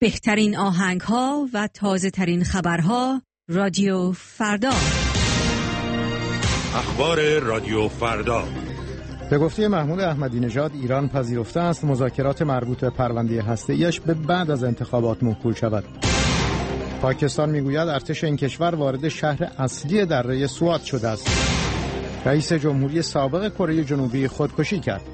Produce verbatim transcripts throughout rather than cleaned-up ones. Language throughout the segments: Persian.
بهترین آهنگ‌ها و تازه‌ترین خبرها رادیو فردا. اخبار رادیو فردا. به گفته محمود احمدی نژاد ایران پذیرفته است مذاکرات مربوط به پرونده هسته‌ایش به بعد از انتخابات موکول شود. پاکستان میگوید ارتش این کشور وارد شهر اصلی دره سوات شده است. رئیس جمهوری سابق کره جنوبی خودکشی کرد.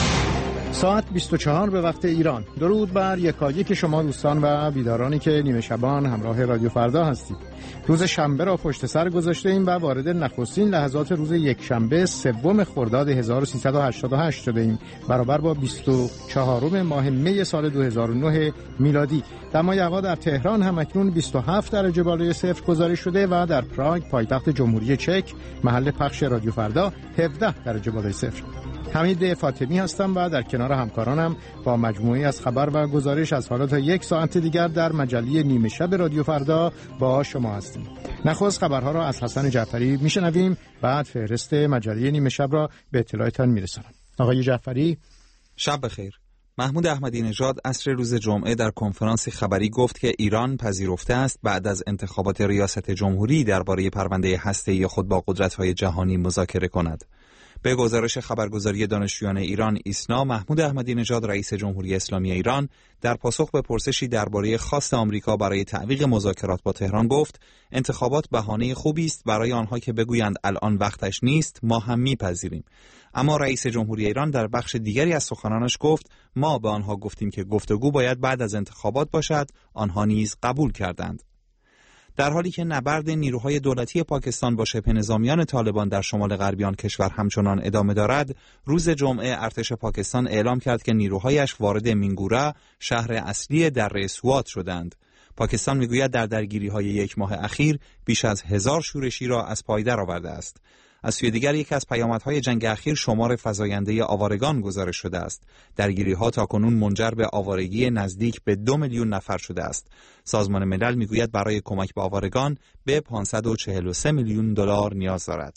ساعت بیست و چهار به وقت ایران. درود بر یکایک شما دوستان و بیدارانی که نیمه شبان همراه رادیو فردا هستید. روز شنبه را پشت سر گذاشته ایم و وارد نخستین لحظات روز یکشنبه سوم خرداد هزار و سیصد و هشتاد و هشت شده ایم، برابر با بیست و چهارم ماه می سال دو هزار و نه میلادی. دمای هوا در تهران هم اکنون بیست و هفت درجه بالای صفر گزارش شده و در پراگ پایتخت جمهوری چک محل پخش رادیو فردا هفده درجه بالای صفر. حمید فاطمی هستم و در کنار همکارانم با مجموعی از خبر و گزارش از حالا تا یک ساعت دیگر در مجله نیمه شب رادیو فردا با شما هستیم. نخست خبرها را از حسن جعفری میشنویم، بعد فهرست مجله نیمه شب را به اطلاعتان میرسانم. آقای جعفری، شب بخیر. محمود احمدی نژاد عصر روز جمعه در کنفرانس خبری گفت که ایران پذیرفته است بعد از انتخابات ریاست جمهوری درباره پرونده هسته‌ای خود با قدرت‌های جهانی مذاکره کند. به گزارش خبرگزاری دانشجویان ایران ایسنا، محمود احمدی نژاد رئیس جمهوری اسلامی ایران در پاسخ به پرسشی درباره خواست آمریکا برای تعویق مذاکرات با تهران گفت انتخابات بهانه خوبی است برای آنها که بگویند الان وقتش نیست، ما هم میپذیریم. اما رئیس جمهوری ایران در بخش دیگری از سخنانش گفت ما به آنها گفتیم که گفتگو باید بعد از انتخابات باشد، آنها نیز قبول کردند. در حالی که نبرد نیروهای دولتی پاکستان با شبه نظامیان طالبان در شمال غربی آن کشور همچنان ادامه دارد، روز جمعه ارتش پاکستان اعلام کرد که نیروهایش وارد مینگورا، شهر اصلی دره سوات شدند. پاکستان میگوید در درگیری‌های یک ماه اخیر بیش از هزار شورشی را از پای درآورده است. از سوی دیگر یکی از پیامدهای جنگ اخیر شمار فزاینده آوارگان گزارش شده است. درگیری‌ها تاکنون منجر به آوارگی نزدیک به دو میلیون نفر شده است. سازمان ملل میگوید برای کمک به آوارگان به پانصد و چهل و سه میلیون دلار نیاز دارد.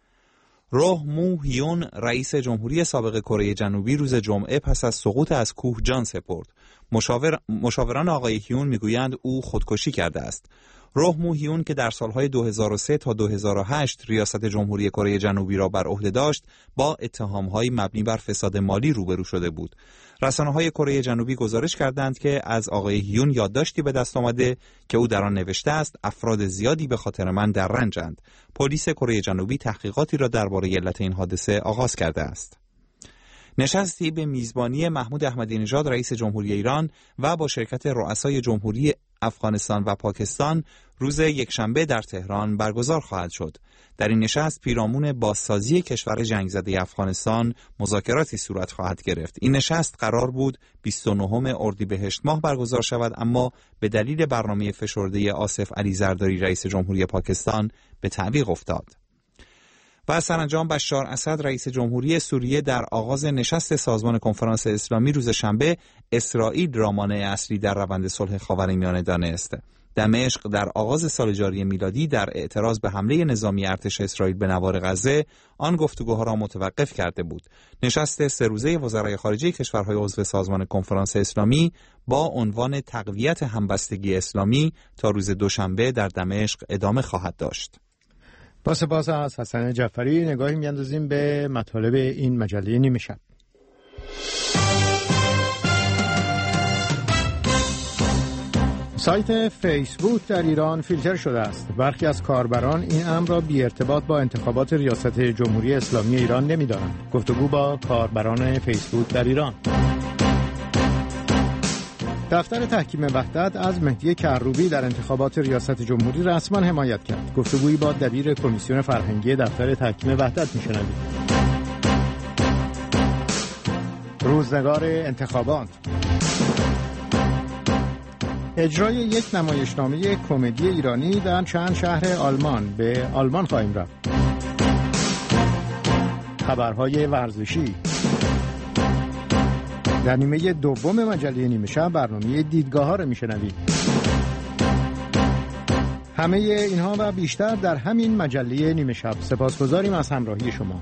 روح مو هیون رئیس جمهوری سابق کره جنوبی روز جمعه پس از سقوط از کوه جان سپرد. مشاور... مشاوران آقای هیون میگویند او خودکشی کرده است. روح مو هیون که در سالهای دو هزار و سه تا دو هزار و هشت ریاست جمهوری کره جنوبی را بر عهده داشت، با اتهام‌های مبنی بر فساد مالی روبرو شده بود. رسانه‌های کره جنوبی گزارش کردند که از آقای هیون یادداشتی به دست آمده که او در آن نوشته است افراد زیادی به خاطر من در رنجند. پلیس کره جنوبی تحقیقاتی را درباره علت این حادثه آغاز کرده است. نشستی به میزبانی محمود احمدی نژاد رئیس جمهوری ایران و با شرکت رؤسای جمهوری افغانستان و پاکستان روز یکشنبه در تهران برگزار خواهد شد. در این نشست پیرامون بازسازی کشور جنگ زده افغانستان مذاکراتی صورت خواهد گرفت. این نشست قرار بود بیست و نهم اردیبهشت ماه برگزار شود، اما به دلیل برنامه فشرده آصف علی زرداری رئیس جمهوری پاکستان به تعویق افتاد. و سرانجام بشار اسد رئیس جمهوری سوریه در آغاز نشست سازمان کنفرانس اسلامی روز شنبه اسرائیل را مانع اصلی در روند صلح خاورمیانه دانست. دمشق در آغاز سال جاری میلادی در اعتراض به حمله نظامی ارتش اسرائیل به نوار غزه آن گفتگوها را متوقف کرده بود. نشست سه روزه وزرای خارجه کشورهای عضو سازمان کنفرانس اسلامی با عنوان تقویت همبستگی اسلامی تا روز دوشنبه در دمشق ادامه خواهد داشت. با سپاس از حسن جعفری نگاهی میاندازیم به مطالب این مجله نیمه شب. سایت فیسبوک در ایران فیلتر شده است. برخی از کاربران این امر را بی ارتباط با انتخابات ریاست جمهوری اسلامی ایران نمی‌دانند. گفتگو با کاربران فیسبوک در ایران. دفتر تحکیم وحدت از مهدی کروبی در انتخابات ریاست جمهوری رسما حمایت کرد. گفتگویی با دبیر کمیسیون فرهنگی دفتر تحکیم وحدت میشنوید. روزنگار انتخابات. اجرای یک نمایشنامه کمدی ایرانی در چند شهر آلمان. به آلمان خواهیم رفت. خبرهای ورزشی. در نیمه دوم مجله نیمه شب برنامه دیدگاه ها رو میشنوید. همه اینها و بیشتر در همین مجله نیمه شب. سپاسگزاریم از همراهی شما.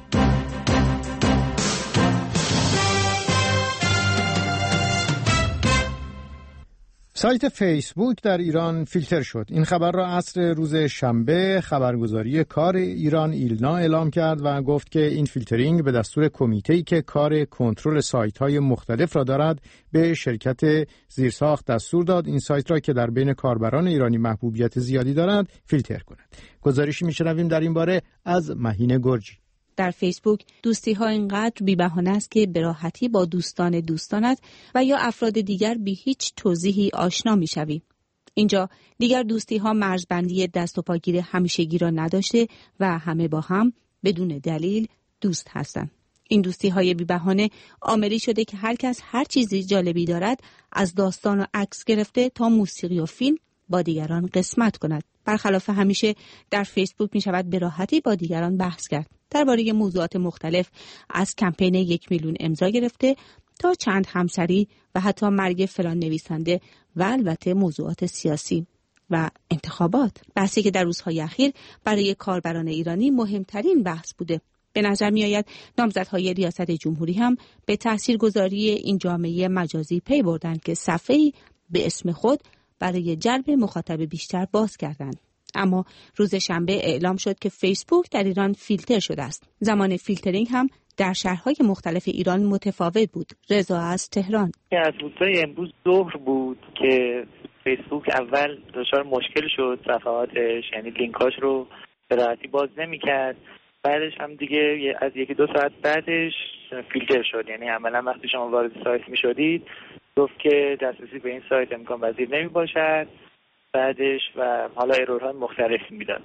سایت فیسبوک در ایران فیلتر شد. این خبر را عصر روز شنبه خبرگزاری کار ایران ایلنا اعلام کرد و گفت که این فیلترینگ به دستور کمیته‌ای که کار کنترل سایت‌های مختلف را دارد به شرکت زیرساخت دستور داد این سایت را که در بین کاربران ایرانی محبوبیت زیادی دارد فیلتر کند. گزارشی می‌شنویم در این باره از مهین گرجی. در فیسبوک دوستی ها اینقدر بی بهانه است که به راحتی با دوستان دوستانت و یا افراد دیگر بی هیچ توضیحی آشنا می شوی. اینجا دیگر دوستی ها مرزبندی دست و پاگیر همیشگی را نداشته و همه با هم بدون دلیل دوست هستند. این دوستی های بی بهانه عاملی شده که هر کس هر چیزی جالبی دارد از داستان و عکس گرفته تا موسیقی و فیلم با دیگران قسمت کند. برخلاف همیشه در فیسبوک می شود به راحتی با دیگران بحث کرد. درباره موضوعات مختلف از کمپین یک میلیون امضا گرفته تا چند همسری و حتی مرگ فلان نویسنده و البته موضوعات سیاسی و انتخابات. بحثی که در روزهای اخیر برای کاربران ایرانی مهمترین بحث بوده. به نظر می آید نامزدهای ریاست جمهوری هم به تاثیرگذاری این جامعه مجازی پی بردند که صفحه‌ای به اسم خود برای جلب مخاطب بیشتر باز کردند. اما روز شنبه اعلام شد که فیسبوک در ایران فیلتر شده است. زمان فیلترینگ هم در شهرهای مختلف ایران متفاوت بود. رضا از تهران. از روزهای امروز ظهر بود که فیسبوک اول دچار مشکل شد، صفحاتش یعنی لینکاش رو به راحتی باز نمی‌کرد. بعدش هم دیگه از یکی دو ساعت بعدش فیلتر شد، یعنی عملا وقتی شما وارد سایت می‌شدید گفت که دسترسی به این سایت امکان پذیر نمی‌باشد. بعدش و حالا ایرورهای مختلفی میداد.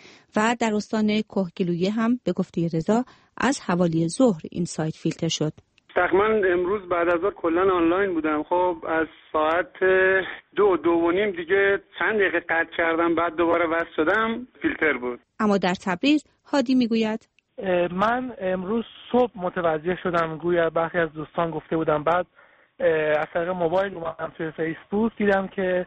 و در استان کهگیلویه هم به گفته رضا از حوالی ظهر این سایت فیلتر شد. تقریبا امروز بعد از ظهر کلا آنلاین بودم. خب از ساعت دو دو و نیم دیگه چند دقیقه قطع کردم، بعد دوباره وصل شدم فیلتر بود. اما در تبریز هادی میگوید من امروز صبح متوجه شدم، گویا برخی از دوستان گفته بودم، بعد از طریق موبایل اومدم توی فیسبوک دیدم که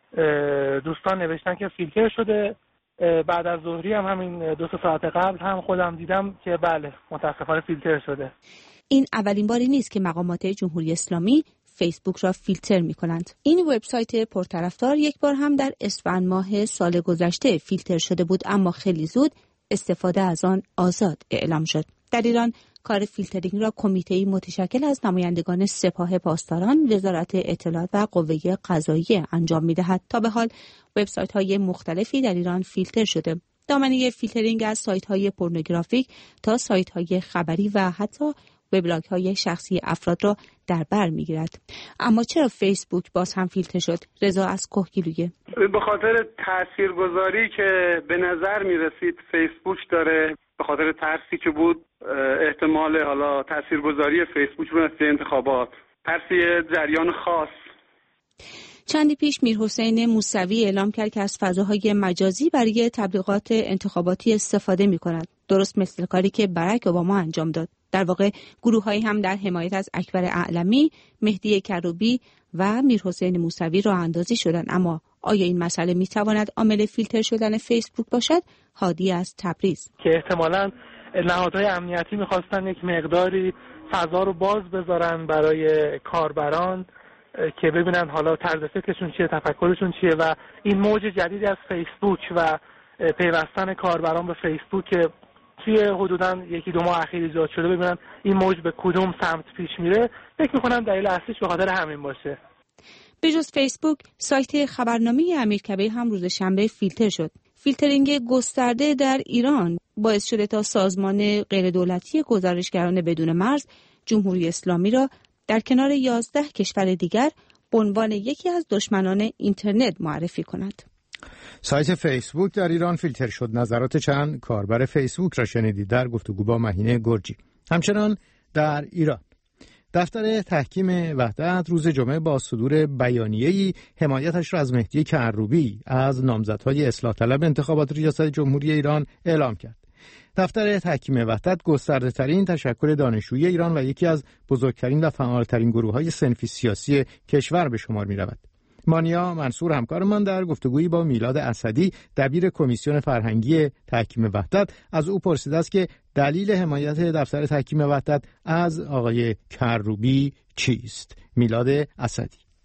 دوستان نوشتن که فیلتر شده. بعد از ظهری هم همین دو ساعت قبل هم خودم دیدم که بله متاسفانه فیلتر شده. این اولین باری نیست که مقامات جمهوری اسلامی فیسبوک را فیلتر می کنند. این وبسایت پرطرفدار یک بار هم در اسفند ماه سال گذشته فیلتر شده بود، اما خیلی زود استفاده از آن آزاد اعلام شد. در ایران کار فیلترینگ را کمیته‌ای متشکل از نمایندگان سپاه پاسداران، وزارت اطلاعات و قوه قضاییه انجام می‌دهد. تا به حال وبسایت‌های مختلفی در ایران فیلتر شده. دامنه فیلترینگ از سایت‌های پورنوگرافیک تا سایت‌های خبری و حتی وبلاگ‌های شخصی افراد را در بر می‌گیرد. اما چرا فیسبوک باز هم فیلتر شد؟ رضا از کهگیلویه. به خاطر تاثیرگذاری که به نظر می‌رسید فیسبوک داره، به خاطر ترسی که بود احتمال حالا تاثیرگذاری فیسبوک رو در انتخابات، ترسی جریان خاص. چندی پیش میرحسین موسوی اعلام کرد که از فضاهای مجازی برای تبلیغات انتخاباتی استفاده می‌کند، درست مثل کاری که باراک اوباما انجام داد. در واقع گروه‌هایی هم در حمایت از اکبر اعلمی، مهدی کروبی و میرحسین موسوی راه اندازی شدند. اما آیا این مسئله میتواند عامل فیلتر شدن فیسبوک باشد؟ هادی از تبریز. که احتمالاً نهادهای امنیتی میخواستن یک مقداری فضا رو باز بذارن برای کاربران که ببینن حالا طرز فکرشون چیه، تفکرشون چیه و این موج جدید از فیسبوک و پیوستن کاربران به فیسبوک که توی حدوداً یکی دو ماه اخیر ایجاد شده، ببینن این موج به کدوم سمت پیش میره. فکر میکنم دلیل اصلیش به خاطر همین باشه. به جز فیسبوک، سایت خبرنامه امیرکبیر هم روز شنبه فیلتر شد. فیلترینگ گسترده در ایران باعث شده تا سازمان غیردولتی گزارشگران بدون مرز جمهوری اسلامی را در کنار یازده کشور دیگر به عنوان یکی از دشمنان اینترنت معرفی کند. سایت فیسبوک در ایران فیلتر شد. نظرات چند کاربر فیسبوک را شنیدید در گفتگو با مهین گرجی. همچنان در ایران دفتر تحکیم وحدت روز جمعه با صدور بیانیه‌ای حمایتش را از مهدی کروبی از نامزدهای اصلاح طلب انتخابات ریاست جمهوری ایران اعلام کرد. دفتر تحکیم وحدت گسترده‌ترین تشکل دانشجویی ایران و یکی از بزرگترین و فعالترین گروه‌های صنفی سیاسی کشور به شمار می‌رود. مانیا منصور همکارمان در گفتگویی با میلاد اسدی دبیر کمیسیون فرهنگی تحکیم وحدت از او پرسیده است که دلیل حمایت دفتر تحکیم وحدت از آقای کروبی چیست؟ میلاد اسدی: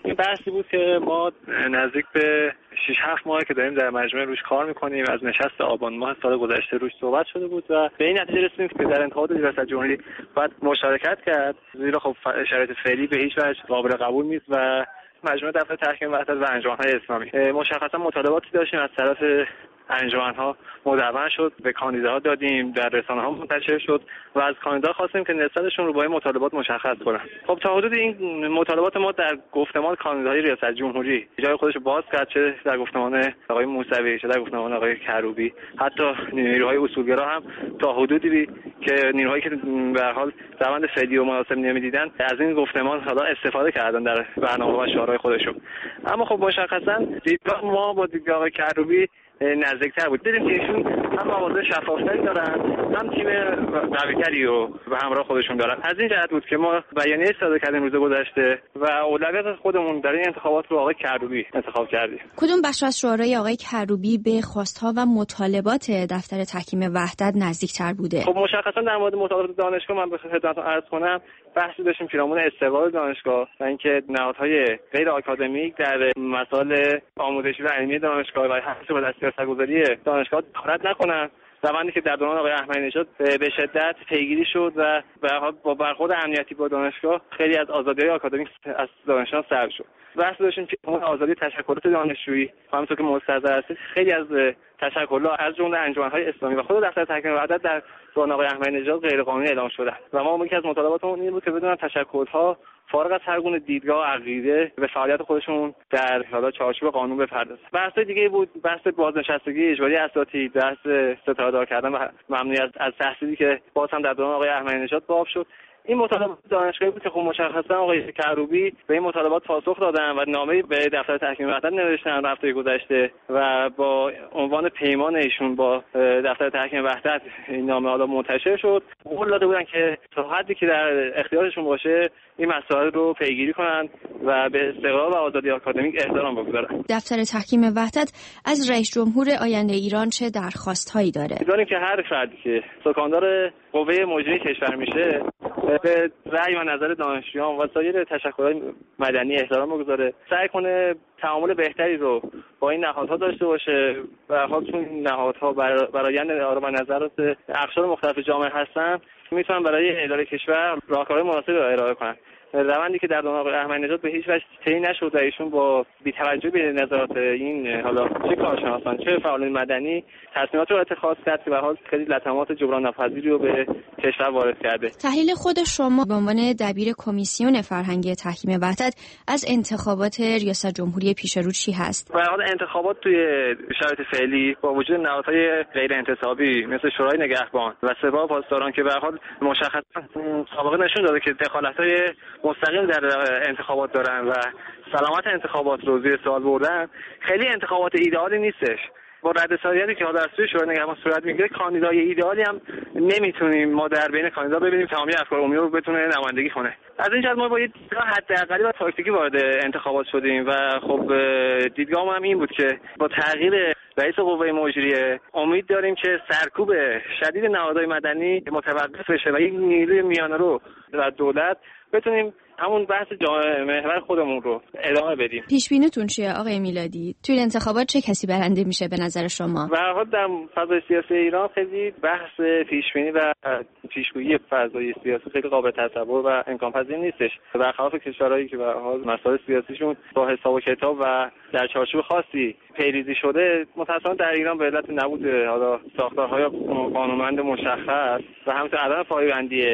این بحثی بود که ما نزدیک به شش هفت ماه که داریم در مجموعه روش کار میکنیم، از نشست آبان ماه سال گذشته روش صحبت شده بود و به این نتیجه رسیدیم که در انتخابات ریاست جمهوری باید مشارکت کرد، زیرا خب شرایط فعلی به هیچ وجه قابل قبول نیست و مجموعه دفتر تحکیم وحدت و انجمن‌های اسلامی مشخصا مطالباتی داشتیم از طرف انجمن‌ها مدون شد، به کاندیداها دادیم، در رسانه‌ها منتشر شد و از کاندیدا خواستیم که نسبتشون رو با این مطالبات مشخص کنن. خب تا حدود این مطالبات ما در گفتمان کاندیدای ریاست جمهوری جای خودش باز کرد، چه در گفتمان آقای موسوی چه در گفتمان آقای کروبی، حتی نیروهای اصولگرا هم تا حدودی که نیروهایی که به هر حال روند فعلی و مناسب نمی‌دیدن از این گفتمان حالا استفاده کردن در برنامه و شعارهای خودشون. اما خب مشخصا دیدگاه ما با دیدگاه آقای کروبی نزدیکتر بود. دیدیم که ایشون هم مواضع شفافتری دارن، هم تیم قوی‌تری رو به همراه خودشون دارن. از این جهت بود که ما بیانیه صادر کردیم روز گذشته و اولویت خودمون در این انتخابات رو آقای کروبی انتخاب کردیم. کدوم بخش از شورای آقای کروبی به خواست‌ها و مطالبات دفتر تحکیم وحدت نزدیکتر بوده؟ خب مشخصا در مورد مطالبات دانشگاه من به خدمتتون عرض کنم، بحثی داشتیم پیرامون استقلال دانشگاه و اینکه نهادهای غیر آکادمیک در مسائل آموزشی و علمی دانشگاه و حتی با سیاست‌گذاری دانشگاه دخالت نکنن. زمانی که در دوران آقای احمدی نژاد به شدت پیگیری شد و با برخورد امنیتی با دانشگاه خیلی از آزادی‌های آکادمیک از دانشجویان سلب شد. بحث داشتیم که اون آزادی تشکلات دانشجویی همونطور که مستحضر هستید خیلی از تشکلات از جمله انجمن‌های اسلامی و خود دفتر تحکیم وحدت در دوران آقای احمدی نژاد غیرقانونی اعلام شده و ما یکی از مطالباتمون این بود که بدون تشکل‌ها فارغ از هر گونه دیدگاه عقیده به فعالیت خودشون در حالا چارچوب قانون بپردازن. بحث دیگه بود بحث بازنشستگی اجباری اساتید، بحث ستاره‌دار کردن و ممنوعیت از تحصیلی که باز هم در دوران آقای احمدی نژاد باب شد. این مطالبات دانشگاهی بود که خب مشخصا آقای کروبی به این مطالبات پاسخ دادن و نامه‌ای به دفتر تحکیم وحدت نوشتن هفته گذشته و با عنوان پیمان ایشون با دفتر تحکیم وحدت این نامه حالا منتشر شد. قول داده بودن که تا حدی که در اختیارشون باشه این مسائل رو پیگیری کنن و به استقلال و آزادی آکادمیک احترام بگذارن. دفتر تحکیم وحدت از رئیس جمهور آینده ایران چه درخواست‌هایی داره؟ می‌دونیم که هر فردی که سکاندار قوه مجری کشور میشه به رأی و نظر دانشجویان و سایر تشکلات مدنی احترام بگذاره، سعی کنه تعامل بهتری رو با این نهادها داشته باشه و حال چون این نهادها برآیند آرا و نظرات اقشار مختلف جامعه هستن میتونن برای اداره کشور راهکارهای مناسبی رو ارائه کنن. روندی که در دوران آقای احمدی نژاد به هیچ وجه طی نشد و ایشون با بی‌توجهی به نظرات این حالا چه کارشناسان چه فعالین مدنی تصمیمات رو اتخاذ کرد که به حال خیلی لطمات جبران ناپذیری رو به کشور وارد کرده. تحلیل خود شما به عنوان دبیر کمیسیون فرهنگی تحکیم وحدت از انتخابات ریاست جمهوری پیش رو چی هست؟ به حال انتخابات توی شرایط فعلی با وجود نهادهای غیر انتصابی مثل شورای نگهبان و سپاه پاسداران که به حال مشخصا سابقه نشون داده که دخالت‌های مستقیم در انتخابات دارن و سلامت انتخابات رو زیر سوال بردن، خیلی انتخابات ایدئالی نیستش. با ردسالیتی که در سوی شورای نگهبان صورت میگیره کاندیدای ایدئالی هم نمیتونیم ما در بین کاندیدا ببینیم تمامی افکار عمومی رو بتونه نمایندگی کنه. از این جهت ما با یه دیدگاه حداقلی و تاکتیکی وارد انتخابات شدیم و خب دیدگاهم هم این بود که با تغییر رئیس قوه مجریه امید داریم که سرکوب شدید نهادهای مدنی متوقف بشه و یک نیروی میانه‌رو در دولت بتونیم همون بحث جامعه محور خودمون رو ادامه بدیم. پیش بینیتون چیه آقای میلادی؟ توی انتخابات چه کسی برنده میشه به نظر شما؟ به هر حال در فضای سیاسی ایران خیلی بحث پیش بینی و پیشگویی فضای سیاسی خیلی قابل تصور و امکان پذیر نیستش. برخلاف کشورهایی که به هر حال مسائل سیاسیشون با حساب و کتاب و در چارچوب خاصی پیریزی شده، متأسفانه در ایران به علت نبود حالا ساختارهای قانونمند مشخص و همچنین عدم پایبندی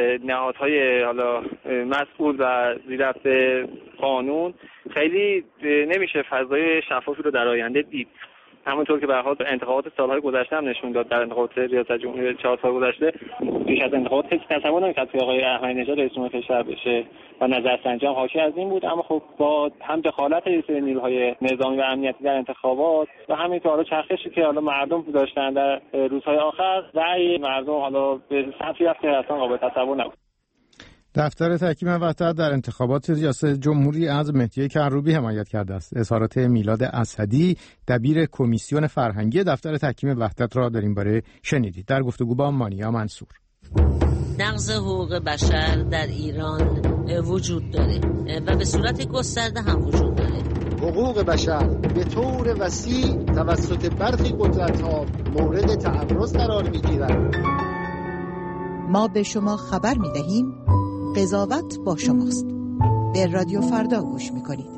نهادهای حالا مسئول و زیرفت قانون خیلی نمیشه فضای شفافی رو در آینده دید. همونطور که به هر حال انتخابات سالهای گذشته هم نشون داد، در انتخابات ریاست جمهوری چهار سال گذشته پیش از انتخابات کسی تصور نمی‌کرد که آقای احمدی نژاد رئیس جمهور کشور بشه و نظرسنجی هم حاکی از این بود. اما خب با هم دخالت نیروهای نظامی و امنیتی در انتخابات و همینطور حالا چرخشی که حالا مردم داشتن در روزهای آخر، رأی مردم حالا به سمتی رفت که اصلا قابل تصور نبود. دفتر تحکیم وحدت در انتخابات ریاست جمهوری از مهدی کروبی حمایت کرده است. اظهارات میلاد اسدی دبیر کمیسیون فرهنگی دفتر تحکیم وحدت را در این باره شنیدید در گفتگو با مانیا منصور. نقض حقوق بشر در ایران وجود داره و به صورت گسترده هم وجود داره. حقوق بشر به طور وسیع توسط برخی قدرت‌ها مورد تعرض قرار می‌گیرد. ما به شما خبر می‌دهیم قضاوت با شماست. به رادیو فردا گوش می‌کنید.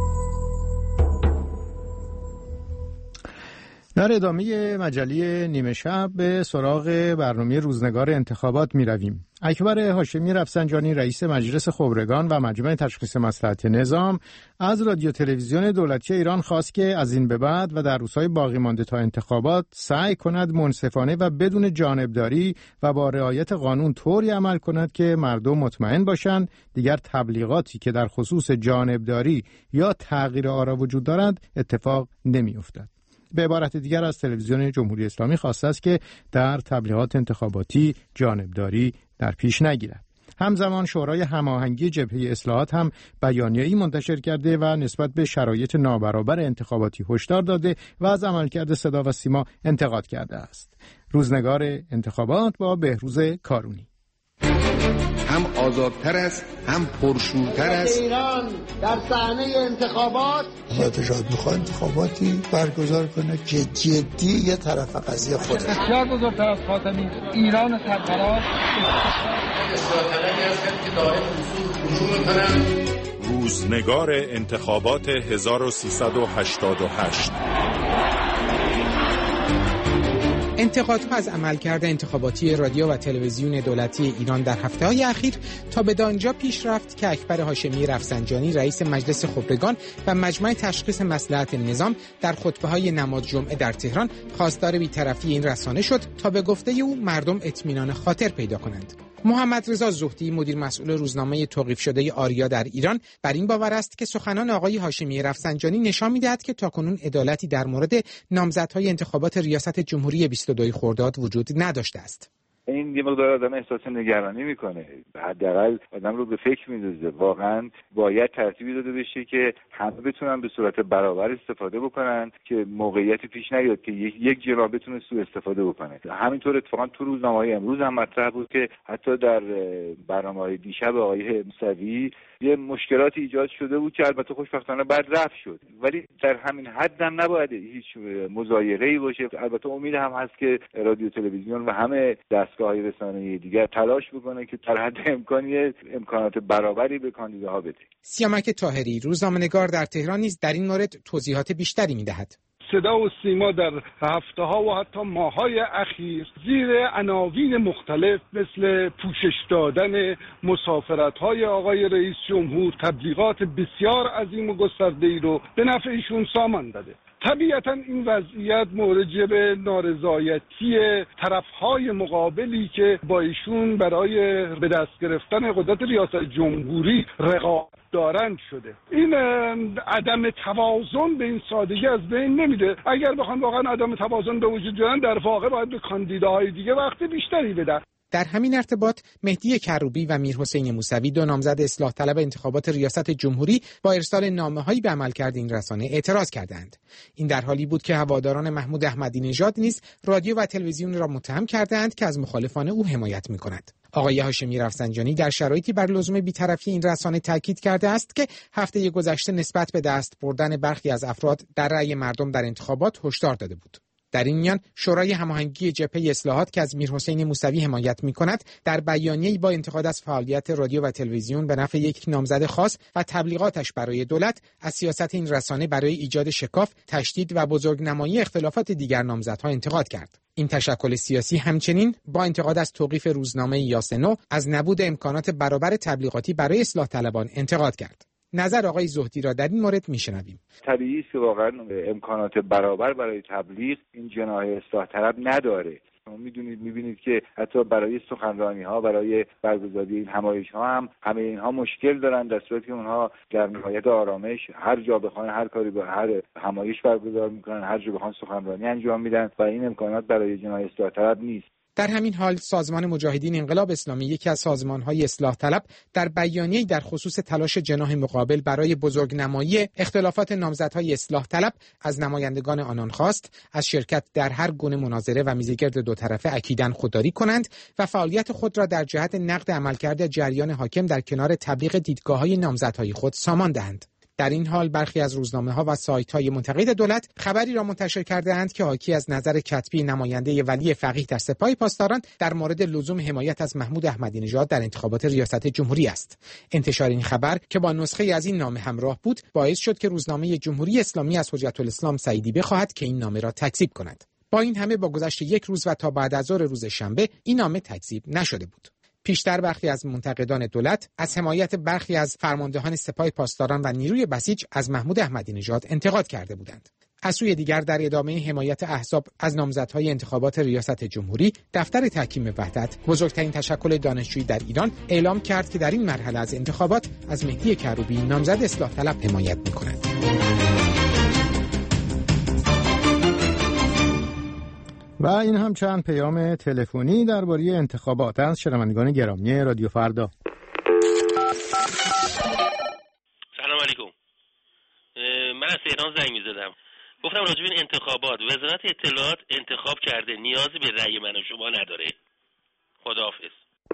در ادامه مجله نیمه شب به سراغ برنامه روزنگار انتخابات می رویم. اکبر هاشمی رفسنجانی رئیس مجلس خبرگان و مجمع تشخیص مصلحت نظام از رادیو تلویزیون دولتی ایران خواست که از این به بعد و در روزهای باقی مانده تا انتخابات سعی کند منصفانه و بدون جانبداری و با رعایت قانون طوری عمل کند که مردم مطمئن باشند دیگر تبلیغاتی که در خصوص جانبداری یا تغییر آرا وجود دارد اتفاق نمی افتد. به عبارت دیگر از تلویزیون جمهوری اسلامی خواسته است که در تبلیغات انتخاباتی جانبداری در پیش نگیرد. همزمان شورای هماهنگی جبهه اصلاحات هم بیانیه‌ای منتشر کرده و نسبت به شرایط نابرابر انتخاباتی هشدار داده و از عملکرد صدا و سیما انتقاد کرده است. روزنگار انتخابات با بهروز کارونی. هم آزادتر است، هم پرشورتر است. ایران در صحنه انتخابات احتجاج می‌خواد انتخاباتی برگزار کنه که جدی یه طرف قضیه خوده. بسیار بزرگتر از خاتمی ایران سرفراز اصلاح‌طلبی هستند که دائم اصول رجوع می‌کنند. روزنگار انتخابات هزار و سیصد و هشتاد و هشت. انتقادها از عملکرد انتخاباتی رادیو و تلویزیون دولتی ایران در هفته‌های اخیر تا به آنجا پیش رفت که اکبر هاشمی رفسنجانی رئیس مجلس خبرگان و مجمع تشخیص مصلحت نظام در خطبه‌های نماز جمعه در تهران خواستار بی‌طرفی این رسانه شد تا به گفته او مردم اطمینان خاطر پیدا کنند. محمد رضا زهدی مدیر مسئول روزنامه توقیف شده آریا در ایران بر این باور است که سخنان آقای هاشمی رفسنجانی نشان می‌دهد که تاکنون عدالتی در مورد نامزدهای انتخابات ریاست جمهوری بیست و دو خرداد وجود نداشته است. این یه مقدار آدم احساس نگرانی میکنه، حداقل آدم رو به فکر میندازه. واقعا باید ترتیبی داده بشه که همه بتونن به صورت برابر استفاده بکنن که موقعیت پیش نیاد که یک جناح بتونه سوء استفاده بکنه. همینطور اتفاقا تو روزنامه‌های امروز هم مطرح بود که حتی در برنامه‌های دیشب آقای موسوی یه مشکلاتی ایجاد شده بود که البته خوشبختانه بعد رفع شد، ولی در همین حد هم نباید هیچ مضایقه‌ای باشه. البته امید هم هست که رادیو تلویزیون و همه دستگاه‌های رسانه‌ای دیگر تلاش بکنه که در حد امکانی امکانات برابری به کاندیداها بده. سیامک طاهری روزنامه‌نگار در تهران نیز در این مورد توضیحات بیشتری می‌دهد. صدا و سیما در هفته‌ها و حتی ماه‌های اخیر زیر عناوین مختلف مثل پوشش دادن مسافرت‌های آقای رئیس جمهور، تبلیغات بسیار عظیم و گسترده‌ای رو به نفع ایشون سامان داده. طبیعتا این وضعیت موجب نارضایتی طرف‌های مقابلی که با ایشون برای به دست گرفتن قدرت ریاست جمهوری رقابت دارند شده. این عدم توازن به این سادگی از بین نمیده. اگر بخوان واقعا عدم توازن به وجود بیارن، در واقع باید به کاندیداهای دیگه وقت بیشتری بدن. در همین ارتباط مهدی کروبی و میرحسین موسوی دو نامزد اصلاح طلب انتخابات ریاست جمهوری با ارسال نامه‌هایی به عملکرد این رسانه اعتراض کردند. این در حالی بود که هواداران محمود احمدی نژاد نیز رادیو و تلویزیون را متهم کردند که از مخالفان او حمایت می‌کند. آقای هاشمی رفسنجانی در شرایطی بر لزوم بی‌طرفی این رسانه تاکید کرده است که هفته گذشته نسبت به دست بردن برخی از افراد در رأی مردم در انتخابات هشدار داده بود. در این میان شورای هماهنگی جبهه اصلاحات که از میرحسین موسوی حمایت می‌کند در بیانیه‌ای با انتقاد از فعالیت رادیو و تلویزیون به نفع یک نامزد خاص و تبلیغاتش برای دولت از سیاست این رسانه برای ایجاد شکاف، تشدید و بزرگنمایی اختلافات دیگر نامزدها انتقاد کرد. این تشکل سیاسی همچنین با انتقاد از توقیف روزنامه یاسنو از نبود امکانات برابر تبلیغاتی برای اصلاح طلبان انتقاد کرد. نظر آقای زهدی را در این مورد میشنویم. طبیعی است که واقعا امکانات برابر برای تبلیغ این جناح اصلاح طلب نداره. شما میدونید میبینید که حتی برای سخنرانی ها، برای برگزاری این همایش ها هم همه اینها مشکل دارن، در صورتی که اونها در نهایت آرامش هر جا بخوان هر کاری به هر همایش برگزار میکنن، هر جا بخوان سخنرانی انجام میدن و این امکانات برای جناح اصلاح طلب نیست. در همین حال سازمان مجاهدین انقلاب اسلامی، یکی از سازمان‌های اصلاح طلب، در بیانیه‌ای در خصوص تلاش جناح مقابل برای بزرگنمایی اختلافات نامزدهای اصلاح طلب از نمایندگان آنان خواست از شرکت در هر گونه مناظره و میزگرد دو طرفه اکیداً خودداری کنند و فعالیت خود را در جهت نقد عملکرد جریان حاکم در کنار تبلیغ دیدگاه‌های نامزدهای خود سامان دهند. در این حال برخی از روزنامه‌ها و سایت‌های منتقد دولت خبری را منتشر کرده‌اند که حاکی از نظر کتبی نماینده ولی فقیه در سپاه پاسداران در مورد لزوم حمایت از محمود احمدی نژاد در انتخابات ریاست جمهوری است. انتشار این خبر که با نسخه از این نامه همراه بود، باعث شد که روزنامه جمهوری اسلامی از حجت الاسلام سعیدی بخواهد که این نامه را تکذیب کند. با این همه با گذشت یک روز و تا بعد از ظهر روز شنبه این نامه تکذیب نشده بود. پیشتر برخی از منتقدان دولت از حمایت برخی از فرماندهان سپاه پاسداران و نیروی بسیج از محمود احمدی نژاد انتقاد کرده بودند. از سوی دیگر در ادامه حمایت احزاب از نامزدهای انتخابات ریاست جمهوری، دفتر تحکیم وحدت، بزرگترین تشکل دانشجویی در ایران، اعلام کرد که در این مرحله از انتخابات از مهدی کروبی، نامزد اصلاح طلب، حمایت می‌کند. و این هم چند پیام تلفنی درباره انتخابات از شنوندگان گرامی رادیو فردا. سلام علیکم. من از تهران زنگ می‌زدم. گفتم راجع به انتخابات وزارت اطلاعات انتخاب کرده، نیازی به رأی من و شما نداره. خداحافظ.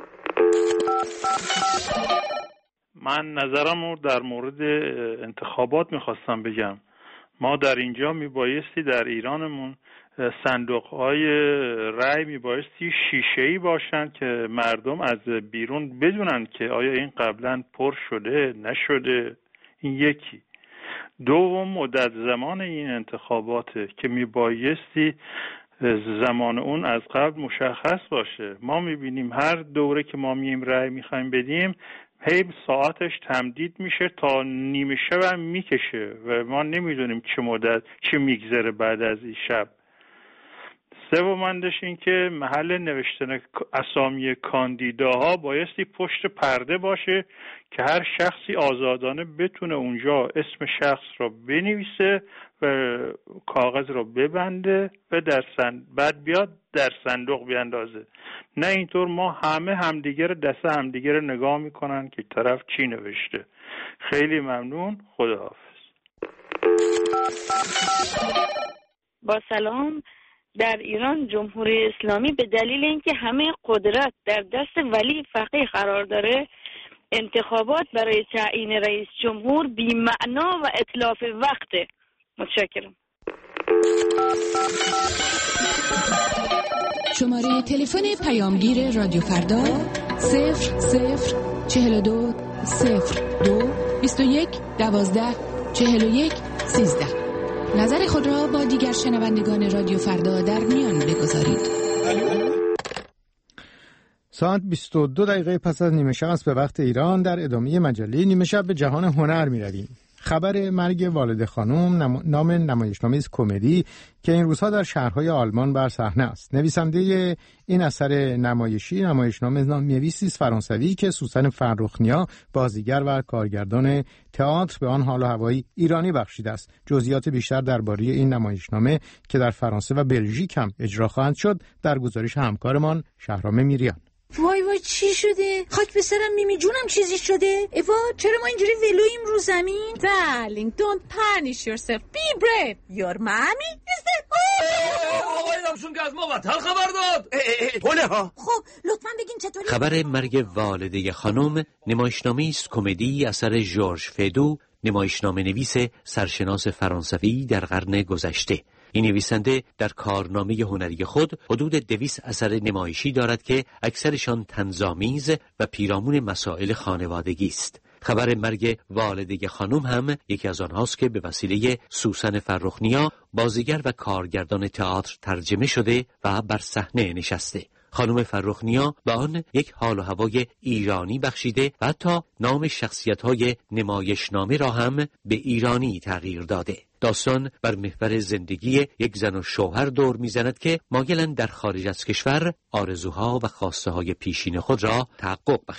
من نظرمو در مورد انتخابات می‌خواستم بگم. ما در اینجا میبایستی در ایرانمون صندوق‌های رای میبایستی شیشه‌ای باشن که مردم از بیرون بدونن که آیا این قبلا پر شده نشده. این یکی. دوم، مدت زمان این انتخاباته که میبایستی زمان اون از قبل مشخص باشه. ما میبینیم هر دوره که ما میم رای میخوایم بدیم هی ساعتش تمدید میشه تا نیمه شب هم میکشه و ما نمیدونیم چه مدت چه میگذره بعد از این شب. سومندش این که محل نوشتن اسامی کاندیداها بایستی پشت پرده باشه که هر شخصی آزادانه بتونه اونجا اسم شخص را بنویسه و کاغذ را ببنده و در سند... بعد بیاد در صندوق بیاندازه. نه اینطور ما همه همدیگر دسته همدیگر نگاه میکنن که طرف چی نوشته. خیلی ممنون. خداحافظ. با سلام. در ایران جمهوری اسلامی به دلیل اینکه همه قدرت در دست ولی فقیه قرار داره، انتخابات برای تعیین رئیس جمهور بی معنا و اتلاف وقته. متشکرم. شماره تلفن پیامگیر رادیو فردا صفر صفر چهل و دو صفر دو بیست و یک دوازده چهل و یک سیزده. نظر خود را با دیگر شنوندگان رادیو فردا در میان بگذارید. ساعت بیست و دو دقیقه پس از نیمه شب است به وقت ایران. در ادامه مجله نیمه شب به جهان هنر می رویم. خبر مرگ والد خانم نم... نام نمایشنامه کمدی که این روزها در شهرهای آلمان بر صحنه است. نویسنده این اثر نمایشی نمایشنامه نویسی است فرانسوی که سوسن فرخنیا بازیگر و کارگردان تئاتر به آن حال و هوایی ایرانی بخشیده است. جزئیات بیشتر درباره این نمایشنامه که در فرانسه و بلژیک هم اجرا خواهد شد در گزارش همکارمان شهرام میریان. وای وای چی شده؟ خاک به سرم میمی جونم چیزی شده؟ ایوا چرا ما اینجوری ولویم رو زمین؟ Darling, don't punish yourself. Be brave. Your mommy is dead. آقای دامشون که از ما وطن خبر داد. توله ها. خب لطفاً بگین چطوری؟ خبر مرگ والده خانم نمایشنامه است کمدی اثر ژورژ فدو، نمایشنامه نویس سرشناس فرانسوی در قرن گذشته. این نویسنده در کارنامه هنری خود حدود دویست اثر نمایشی دارد که اکثرشان طنزآمیز و پیرامون مسائل خانوادگی است. خبر مرگ والده خانم هم یکی از آنهاست که به وسیله سوسن فرخنیا بازیگر و کارگردان تئاتر ترجمه شده و بر صحنه نشسته. خانم فرخنیا به آن یک حال و هوای ایرانی بخشیده و حتی نام شخصیت‌های نمایشنامه را هم به ایرانی تغییر داده. داستان بر محور زندگی یک زن و شوهر دور میزند که مایلند در خارج از کشور آرزوها و خواسته های پیشین خود را تحقق بخشند.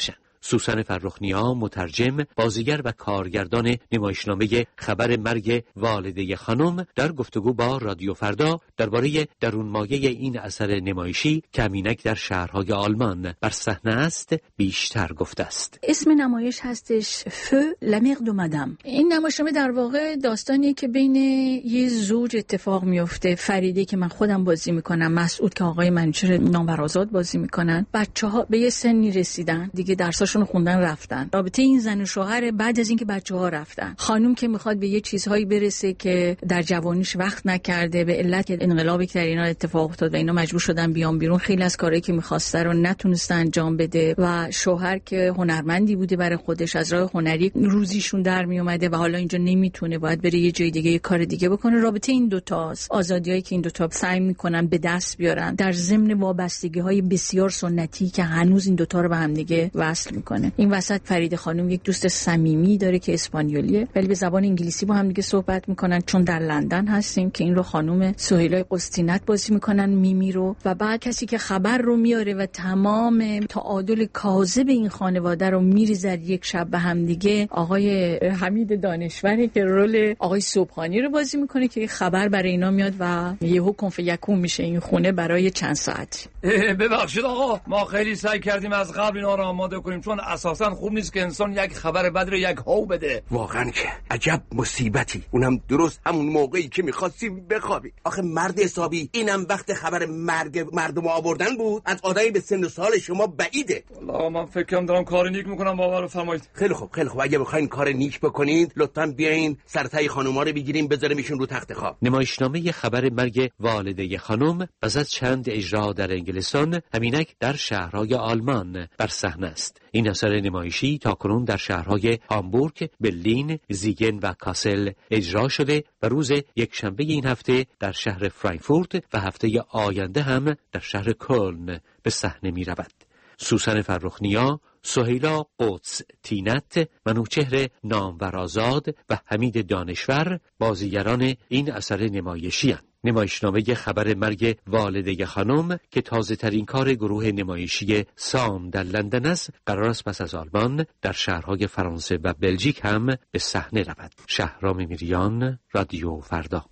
سوسن فرخنیا، مترجم، بازیگر و کارگردان نمایشنامه خبر مرگ والده خانم، در گفتگو با رادیو فردا درباره درونمایه این اثر نمایشی که همینک در شهرهای آلمان بر صحنه است بیشتر گفته است. اسم نمایش هستش فو لامیر دو مادام. این نمایشنامه در واقع داستانیه که بین یه زوج اتفاق میفته. فریده که من خودم بازی میکنم، مسعود که آقای منوچهر نامورآزاد بازی میکنن. بچه‌ها به یه سنی رسیدن دیگه، درساشون رو خوندن رفتن. رابطه این زن و شوهر بعد از اینکه بچه‌ها رفتن، خانم که میخواد به یه چیزهایی برسه که در جوانیش وقت نکرده، به علت انقلابی که در اینا اتفاق افتاد و اینا مجبور شدن بیان بیرون، خیلی از کارهایی که میخواسته رو نتونسته انجام بده و شوهر که هنرمندی بوده برای خودش، از راه هنری روزیشون در می اومده و حالا اینجا نمیتونه، باید بره یه جای دیگه یه کار دیگه بکنه. رابطه این دو تاست، آزادیایی که این دو تا سعی میکنن به دست بیارن در ضمن وابستگی‌های بسیار سنتی که هنوز این دو تا رو به هم دیگه وصل میکنه. این وسط فرید خانم یک دوست صمیمی داره که اسپانیولیه، ولی به زبان انگلیسی با هم دیگه صحبت میکنن چون در لندن هستیم، که این رو خانم سهیلای قسطینط بازی میکنن، میمی رو. و بعد کسی که خبر رو میاره و تمام تعادل کاذب این خانواده رو میریزه یک شب به هم دیگه، آقای حمید دانشوری که رول آقای صبحانی رو بازی میکنه که خبر برای اینا میاد و یهو کنف یکون میشه این خونه برای چند ساعت. ببخشید آقا، ما خیلی سعی کردیم از قبل اینا رو آماده کنیم، چون اساسا خوب نیست که انسان یک خبر بد رو یک هو بده. واقعا که عجب مصیبتی، اونم درست همون موقعی که می‌خواستیم بخوابیم. آخه مرد حسابی، اینم وقت خبر مرگ مردم آوردن بود، از آدمی به سن و سال شما بعیده. والله من فکرم دارم کار نیک میکنم، باور فرمایید. خیلی خوب خیلی خوب، اگه بخواید کار نیک بکنید لطفاً بیاین سرتای خانوما رو بگیریم بذاریمشون رو تخت خواب. نمایشنامه خبر مرگ والده خانم پس از چند اجرا در انگلستان همینک در شهرهای آلمان بر صحنه است. این اثر نمایشی تاکنون در شهرهای هامبورگ، برلین، زیگن و کاسل اجرا شده و روز یکشنبه این هفته در شهر فرانکفورت و هفته آینده هم در شهر کلن به صحنه می رود. سوسن فرخنیا، سهیلا قدس تینت، منوچهر نامورآزاد و حمید دانشور بازیگران این اثر نمایشی هستند. نمایشنامه خبر مرگ والده خانم که تازه ترین کار گروه نمایشی سام در لندن است، قرار است پس از آلمان در شهرهای فرانسه و بلژیک هم به صحنه رود. شهرام میریان، رادیو فردا.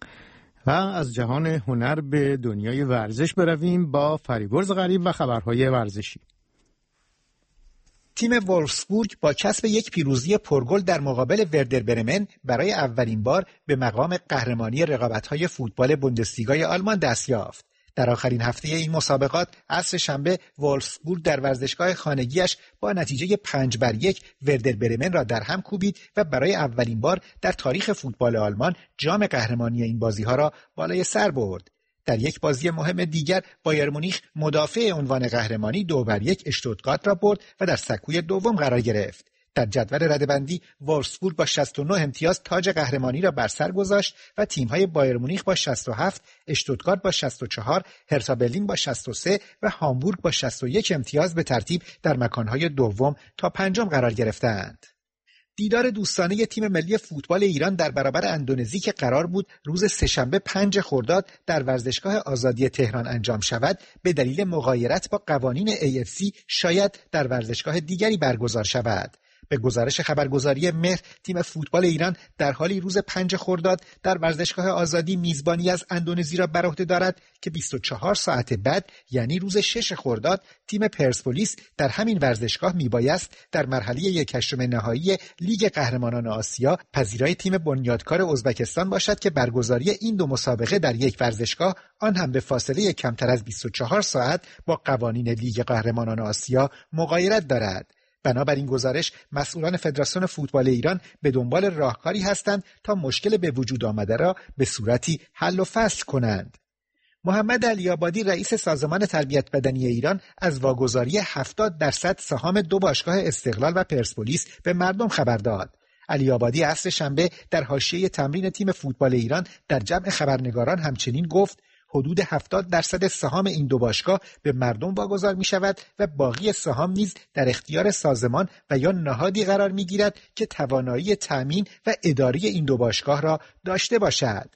و از جهان هنر به دنیای ورزش برویم با فریبرز غریب و خبرهای ورزشی. تیم وولفسبورگ با کسب یک پیروزی پرگل در مقابل وردر برمن برای اولین بار به مقام قهرمانی رقابت‌های فوتبال بوندسلیگای آلمان دست یافت. در آخرین هفته این مسابقات عصر شنبه وولفسبورگ در ورزشگاه خانگیش با نتیجه پنج بر یک وردر برمن را در هم کوبید و برای اولین بار در تاریخ فوتبال آلمان جام قهرمانی این بازی‌ها را بالای سر برد. در یک بازی مهم دیگر بایر مونیخ مدافع عنوان قهرمانی دو بر یک اشتوتگارت را برد و در سکوی دوم قرار گرفت. در جدول رده‌بندی وولفسبورگ با شصت و نه امتیاز تاج قهرمانی را بر سر گذاشت و تیم‌های بایر مونیخ با شصت و هفت، اشتوتگارت با شصت و چهار، هرتا برلین با شصت و سه و هامبورگ با شصت و یک امتیاز به ترتیب در مکان‌های دوم تا پنجم قرار گرفتند. دیدار دوستانه تیم ملی فوتبال ایران در برابر اندونزی که قرار بود روز سه‌شنبه پنج خرداد در ورزشگاه آزادی تهران انجام شود، به دلیل مغایرت با قوانین ای اف سی شاید در ورزشگاه دیگری برگزار شود. به گزارش خبرگزاری مهر، تیم فوتبال ایران در حالی روز پنج خرداد در ورزشگاه آزادی میزبانی از اندونزی را بر عهده دارد که بیست و چهار ساعت بعد یعنی روز شش خرداد تیم پرسپولیس در همین ورزشگاه میبایست در مرحله یک هشتم نهایی لیگ قهرمانان آسیا پذیرای تیم بنیادکار ازبکستان باشد که برگزاری این دو مسابقه در یک ورزشگاه، آن هم به فاصله کمتر از بیست و چهار ساعت، با قوانین لیگ قهرمانان آسیا مغایرت دارد. بنابراین گزارش، مسئولان فدراسیون فوتبال ایران به دنبال راهکاری هستند تا مشکل به وجود آمده را به صورتی حل و فصل کنند. محمد علی‌آبادی رئیس سازمان تربیت بدنی ایران از واگذاری هفتاد درصد سهام دو باشگاه استقلال و پرسپولیس به مردم خبر داد. علی‌آبادی عصر شنبه در حاشیه تمرین تیم فوتبال ایران در جمع خبرنگاران همچنین گفت حدود هفتاد درصد سهام این دو باشگاه به مردم واگذار می شود و باقی سهام نیز در اختیار سازمان و یا نهادی قرار می گیرد که توانایی تأمین و اداره این دو باشگاه را داشته باشد.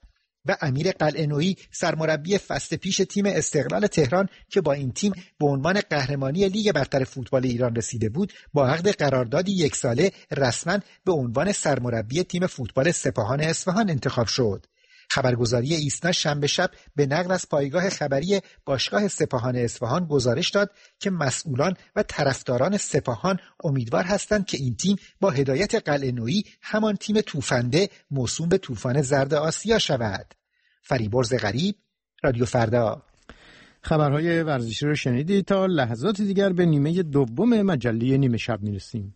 و امیر قلعه‌نویی سرمربی فصل پیش تیم استقلال تهران که با این تیم به عنوان قهرمانی لیگ برتر فوتبال ایران رسیده بود، با عقد قراردادی یک ساله رسما به عنوان سرمربی تیم فوتبال سپاهان اصفهان انتخاب شد. خبرگزاری ایسنا شنبه شب به نقل از پایگاه خبری باشگاه سپاهان اصفهان گزارش داد که مسئولان و طرفداران سپاهان امیدوار هستند که این تیم با هدایت قلعه‌نویی همان تیم توفنده موسوم به طوفان زرد آسیا شود. فریبرز غریب، رادیو فردا. خبرهای ورزشی رو شنیدید. تا لحظات دیگر به نیمه دوم مجله نیمه شب میرسیم.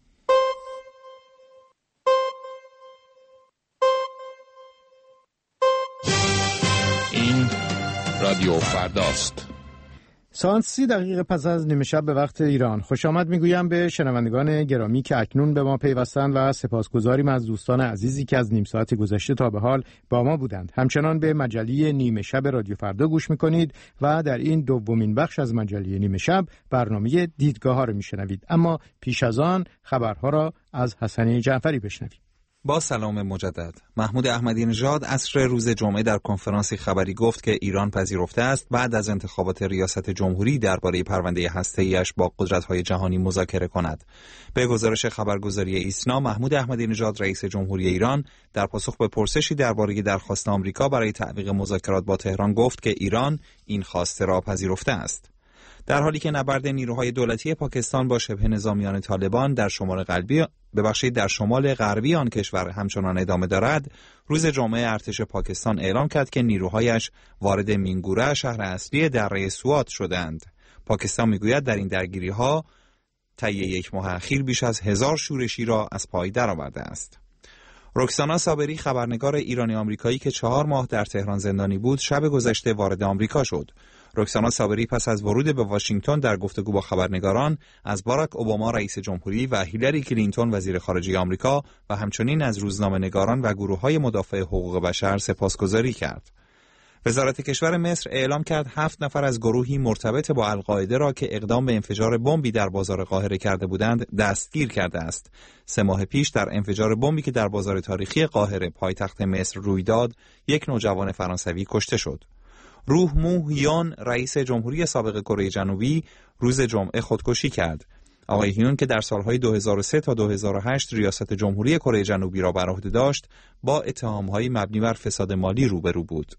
رادیو فرداست. ساعت سی دقیقه پس از نیمه شب به وقت ایران خوش آمد میگویم به شنوندگان گرامی که اکنون به ما پیوستند و سپاسگزاریم از دوستان عزیزی که از نیم ساعت گذشته تا به حال با ما بودند. همچنان به مجله نیمه شب رادیو فردا گوش میکنید و در این دومین بخش از مجله نیمه شب برنامه دیدگاه ها رو میشنوید. اما پیش از آن خبرها را از حسن جعفری بشنوید. با سلام مجدد. محمود احمدی نژاد عصر روز جمعه در کنفرانسی خبری گفت که ایران پذیرفته است بعد از انتخابات ریاست جمهوری درباره پرونده هسته‌ای‌اش با قدرت‌های جهانی مذاکره کند. به گزارش خبرگزاری ایسنا، محمود احمدی نژاد رئیس جمهوری ایران در پاسخ به پرسشی درباره درخواست آمریکا برای تعویق مذاکرات با تهران گفت که ایران این خواسته را پذیرفته است. در حالی که نبرد نیروهای دولتی پاکستان با شبه نظامیان طالبان در شمال غربی ببخشید در شمال غربی آن کشور همچنان ادامه دارد، روز جمعه ارتش پاکستان اعلام کرد که نیروهایش وارد مینگوره شهر اصلی دره سوات شدند. پاکستان میگوید در این درگیری‌ها طی یک ماه اخیر بیش از هزار شورشی را از پای درآورده است. رکسانا صابری خبرنگار ایرانی آمریکایی که چهار ماه در تهران زندانی بود، شب گذشته وارد آمریکا شد. رکسانا صابری پس از ورود به واشنگتن در گفتگو با خبرنگاران از باراک اوباما رئیس جمهوری و هیلاری کلینتون وزیر خارجه آمریکا و همچنین از روزنامه‌نگاران و گروه‌های مدافع حقوق بشر سپاسگزاری کرد. وزارت کشور مصر اعلام کرد هفت نفر از گروهی مرتبط با القاعده را که اقدام به انفجار بمبی در بازار قاهره کرده بودند دستگیر کرده است. سه ماه پیش در انفجار بمبی که در بازار تاریخی قاهره پایتخت مصر روی داد، یک نوجوان فرانسوی کشته شد. روح مو هیون رئیس جمهوری سابق کره جنوبی روز جمعه خودکشی کرد. آقای هیون که در سالهای دو هزار و سه تا دو هزار و هشت ریاست جمهوری کره جنوبی را بر عهده داشت، با اتهام‌های مبنی بر فساد مالی روبرو بود.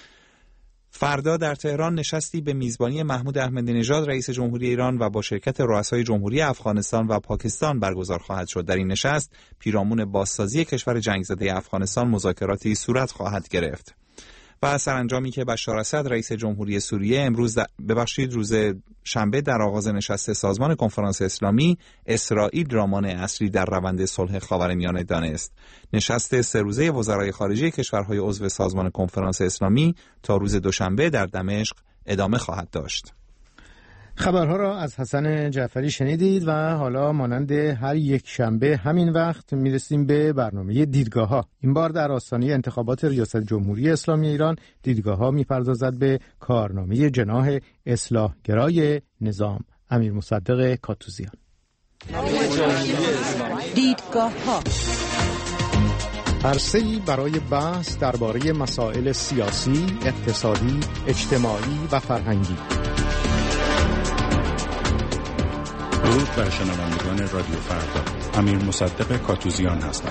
فردا در تهران نشستی به میزبانی محمود احمدی نژاد رئیس جمهوری ایران و با شرکت رؤسای جمهوری افغانستان و پاکستان برگزار خواهد شد. در این نشست پیرامون بازسازی کشور جنگ‌زده افغانستان مذاکراتی صورت خواهد گرفت. و سرانجامی که بشار اسد رئیس جمهوری سوریه امروز ببخشید روز شنبه در آغاز نشست سازمان کنفرانس اسلامی اسرائیل را مانع اصلی در روند صلح خاورمیانه دانست. نشست سه روزه وزرای خارجه کشورهای عضو سازمان کنفرانس اسلامی تا روز دوشنبه در دمشق ادامه خواهد داشت. خبرها را از حسن جعفری شنیدید و حالا مانند هر یک شنبه همین وقت میرسیم به برنامه دیدگاه ها. این بار در آستانه انتخابات ریاست جمهوری اسلامی ایران دیدگاه ها میپردازد به کارنامه جناح اصلاحگرای نظام امیر مصدق کاتوزیان. دیدگاه ها عرصه‌ای برای بحث درباره مسائل سیاسی، اقتصادی، اجتماعی و فرهنگی. درود بر شنوندگان رادیو فردا. امیر مصدق کاتوزیان هستم.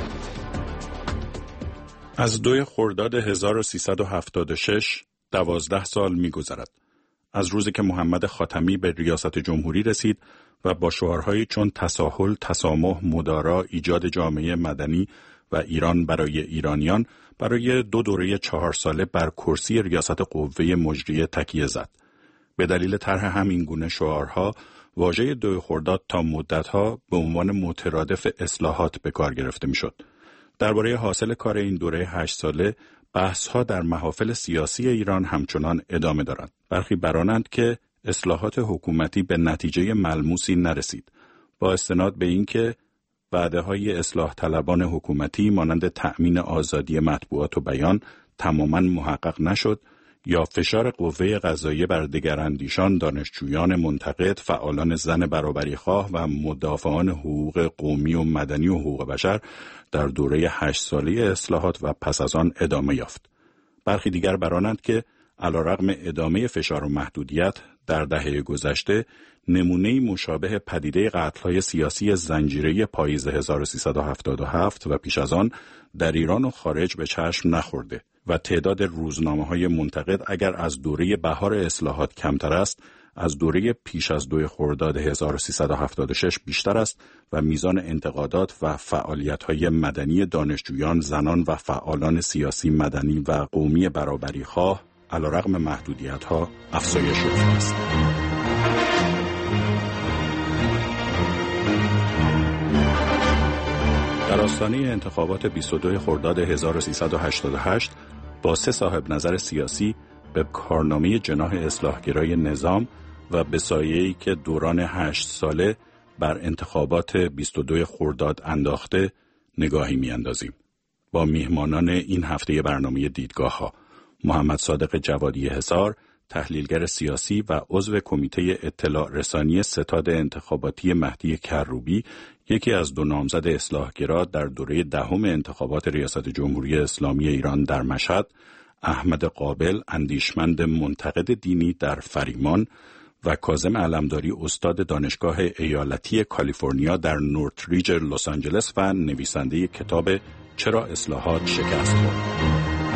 از دوی خرداد هزار و سیصد و هفتاد و شش دوازده سال می‌گذرد از روزی که محمد خاتمی به ریاست جمهوری رسید و با شعارهایی چون تساهل، تسامح، مدارا، ایجاد جامعه مدنی و ایران برای ایرانیان برای دو دوره چهار ساله بر کرسی ریاست قوه مجریه تکیه زد. به دلیل طرح همین گونه شعارها واژه دوی خرداد تا مدتها به عنوان مترادف اصلاحات به کار گرفته میشد. درباره حاصل کار این دوره هشت ساله بحث‌ها در محافل سیاسی ایران همچنان ادامه دارد. برخی برانند که اصلاحات حکومتی به نتیجه ملموسی نرسید، با استناد به اینکه وعده‌های اصلاح طلبان حکومتی مانند تأمین آزادی مطبوعات و بیان تماماً محقق نشد یا فشار قوه قضاییه بر دگراندیشان، دانشجویان منتقد، فعالان زن برابری خواه و مدافعان حقوق قومی و مدنی و حقوق بشر در دوره هشت ساله اصلاحات و پس از آن ادامه یافت. برخی دیگر برانند که علیرغم ادامه فشار و محدودیت در دهه گذشته نمونه‌ای مشابه پدیده قتل‌های سیاسی زنجیره پاییز هزار و سیصد و هفتاد و هفت و پیش از آن در ایران و خارج به چشم نخورده و تعداد روزنامه‌های منتقد اگر از دوره بهار اصلاحات کمتر است، از دوره پیش از دو خرداد هزار و سیصد و هفتاد و شش بیشتر است و میزان انتقادات و فعالیت‌های مدنی دانشجویان، زنان و فعالان سیاسی مدنی و قومی برابری‌خواه علیرغم محدودیت‌ها افزایش یافته است. در آستانه انتخابات بیست و دو خرداد هزار و سیصد و هشتاد و هشت با سه صاحب نظر سیاسی به کارنامه جناح اصلاحگرای نظام و به سایه‌ای که دوران هشت ساله بر انتخابات بیست و دو خرداد انداخته نگاهی می‌اندازیم. با میهمانان این هفته برنامه دیدگاه‌ها: محمد صادق جوادی حصار، تحلیلگر سیاسی و عضو کمیته اطلاع رسانی ستاد انتخاباتی مهدی کروبی، یکی از دو نامزد اصلاحگرا در دوره دهم انتخابات ریاست جمهوری اسلامی ایران در مشهد، احمد قابل، اندیشمند منتقد دینی در فریمان، و کاظم علمداری، استاد دانشگاه ایالتی کالیفرنیا در نورتریج لس آنجلس و نویسنده کتاب چرا اصلاحات شکست خورد.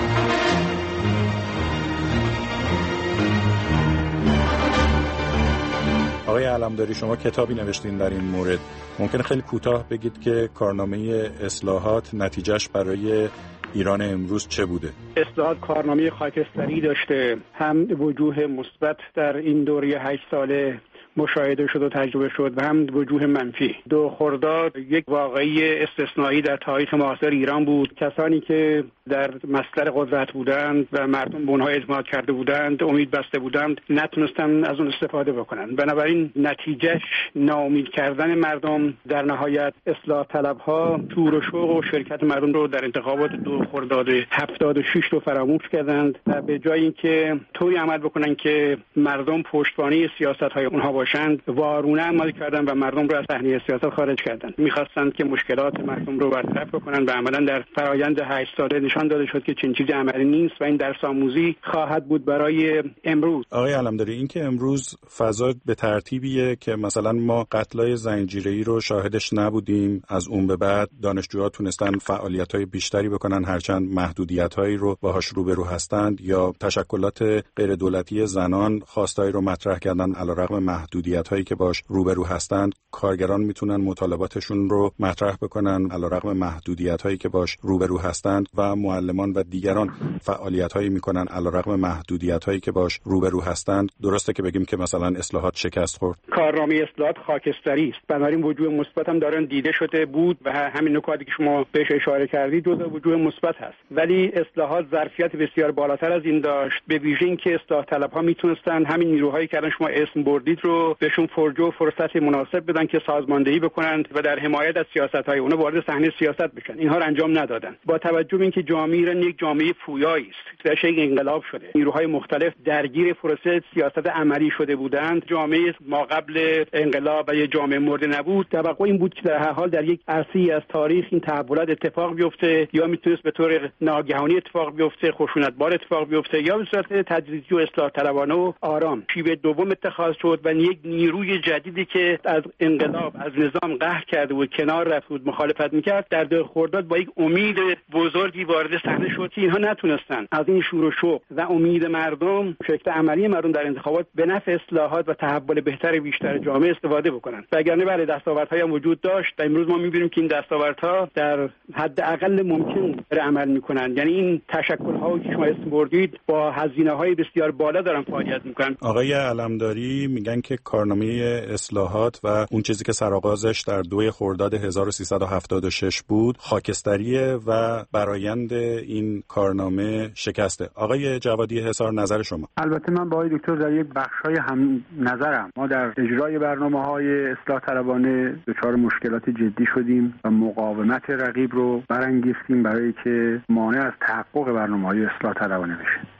آقای علمداری، شما کتابی نوشتین در این مورد. ممکنه خیلی کوتاه بگید که کارنامه اصلاحات نتیجهش برای ایران امروز چه بوده؟ اصلاحات کارنامه خاکستری داشته، هم وجوه مثبت در این دوره هشت ساله مشاهده شد و تجربه شد و هم وجوه منفی. دو خرداد یک واقعی استثنایی در تاریخ معاصر ایران بود. کسانی که در مصدر قدرت بودند و مردم به اونها اعتماد کرده بودند، امید بسته بودند، نتونستن از اون استفاده بکنن. بنابراین نتیجهش ناامید کردن مردم، در نهایت اصلاح طلبها شور و شوق و شرکت مردم رو در انتخابات دو خرداد هفتاد و شش رو فراموش کردند و به جای اینکه طوری عمل بکنن که مردم پشتوانه سیاست‌های اونها باشند، وارونه عمل کردن و مردم رو از صحنه سیاست خارج کردن. می‌خواستند که مشکلات مردم رو برطرف بکنن و عملاً در فرآیند هشت ساله نشان داده شد که چنین چیزی عملی نیست و این درس آموزی خواهد بود برای امروز. آقای علمداری، این که امروز فضا به ترتیبیه که مثلا ما قتل‌های زنجیره‌ای رو شاهدش نبودیم، از اون به بعد دانشجوها تونستن فعالیت‌های بیشتری بکنن هرچند محدودیت‌هایی رو باهاش روبرو هستند، یا تشکلات غیر دولتی زنان خواستایی رو مطرح کردن علیرغم محدودیت‌هایی که باهاش روبرو هستند. کارگران میتونن مطالباتشون رو مطرح بکنن علیرغم محدودیت‌هایی که باهاش روبرو هستند و معلمان و دیگران فعالیت‌هایی میکنن علیرغم محدودیت‌هایی که باهاش روبرو هستند. درسته که بگیم که مثلا اصلاحات شکست خورد؟ کارنامه اصلاحات خاکستری است. بنابراین وجوه مثبت هم دارن دیده شده بود و همین نکاتی که شما بهش اشاره کردید جزو وجوه مثبت هست. ولی اصلاحات ظرفیت بسیار بالاتر از این داشت، به ویژه اینکه اصلاح طلب‌ها میتونستن همین نیروهایی که الان شما اسم بردید رو بهشون فرجه و فرصت مناسب بدن که سازماندهی بکنند و در حمایت از سیاست‌های اونها وارد صحنه سیاست بشن. اینها رو انجام ندادن. با توجه به اینکه جامعه ایران یک جامعه پویایی است، در شیء انقلاب شده، نیروهای مختلف درگیر پروسه سیاست عملی شده بودند، جامعه ما قبل انقلاب و یک جامعه مرده نبود. توقع این بود که در هر حال در یک عرصه‌ای از تاریخ این تحولات اتفاق بیفته، یا میتونست به طور ناگهانی اتفاق بیفته، خشونت‌بار اتفاق بیفته، یا به صورت تدریجی و اصلاح طلبانه و آرام. شیوه دوم اتخاذ شد و یک نیروی جدیدی که از انقلاب، از نظام قهر کرده بود، کنار رفت بود، مخالفت میکرد، در دو خرداد با یک امید بزرگی وارد صحنه شد که اینها نتونستن از این شور و شوق و امید مردم، شرکت عملی مردم در انتخابات به نفع اصلاحات و تحول بهتر بیشتر جامعه استفاده بکنن. وگرنه بله دستاوردهایی هم وجود داشت و امروز ما میبینیم که این دستاوردها در حد اقل ممکن داره عمل میکنن. یعنی این تشکل‌ها که شما اسم بردید با هزینه‌های بسیار بالا دارن فعالیت میکنن. آقای علمداری میگن که کارنامه اصلاحات و اون چیزی که سرآغازش در دو خرداد هزار و سیصد و هفتاد و شش بود خاکستریه و برآیند این کارنامه شکسته. آقای جوادی حصار، نظر شما؟ البته من با آقای دکتر در یک بخش‌های هم نظرم. ما در اجرای برنامه‌های اصلاح طلبانه دچار مشکلات جدی شدیم و مقاومت رقیب رو برانگیختیم برای که مانع از تحقق برنامه‌های اصلاح طلبانه بشه.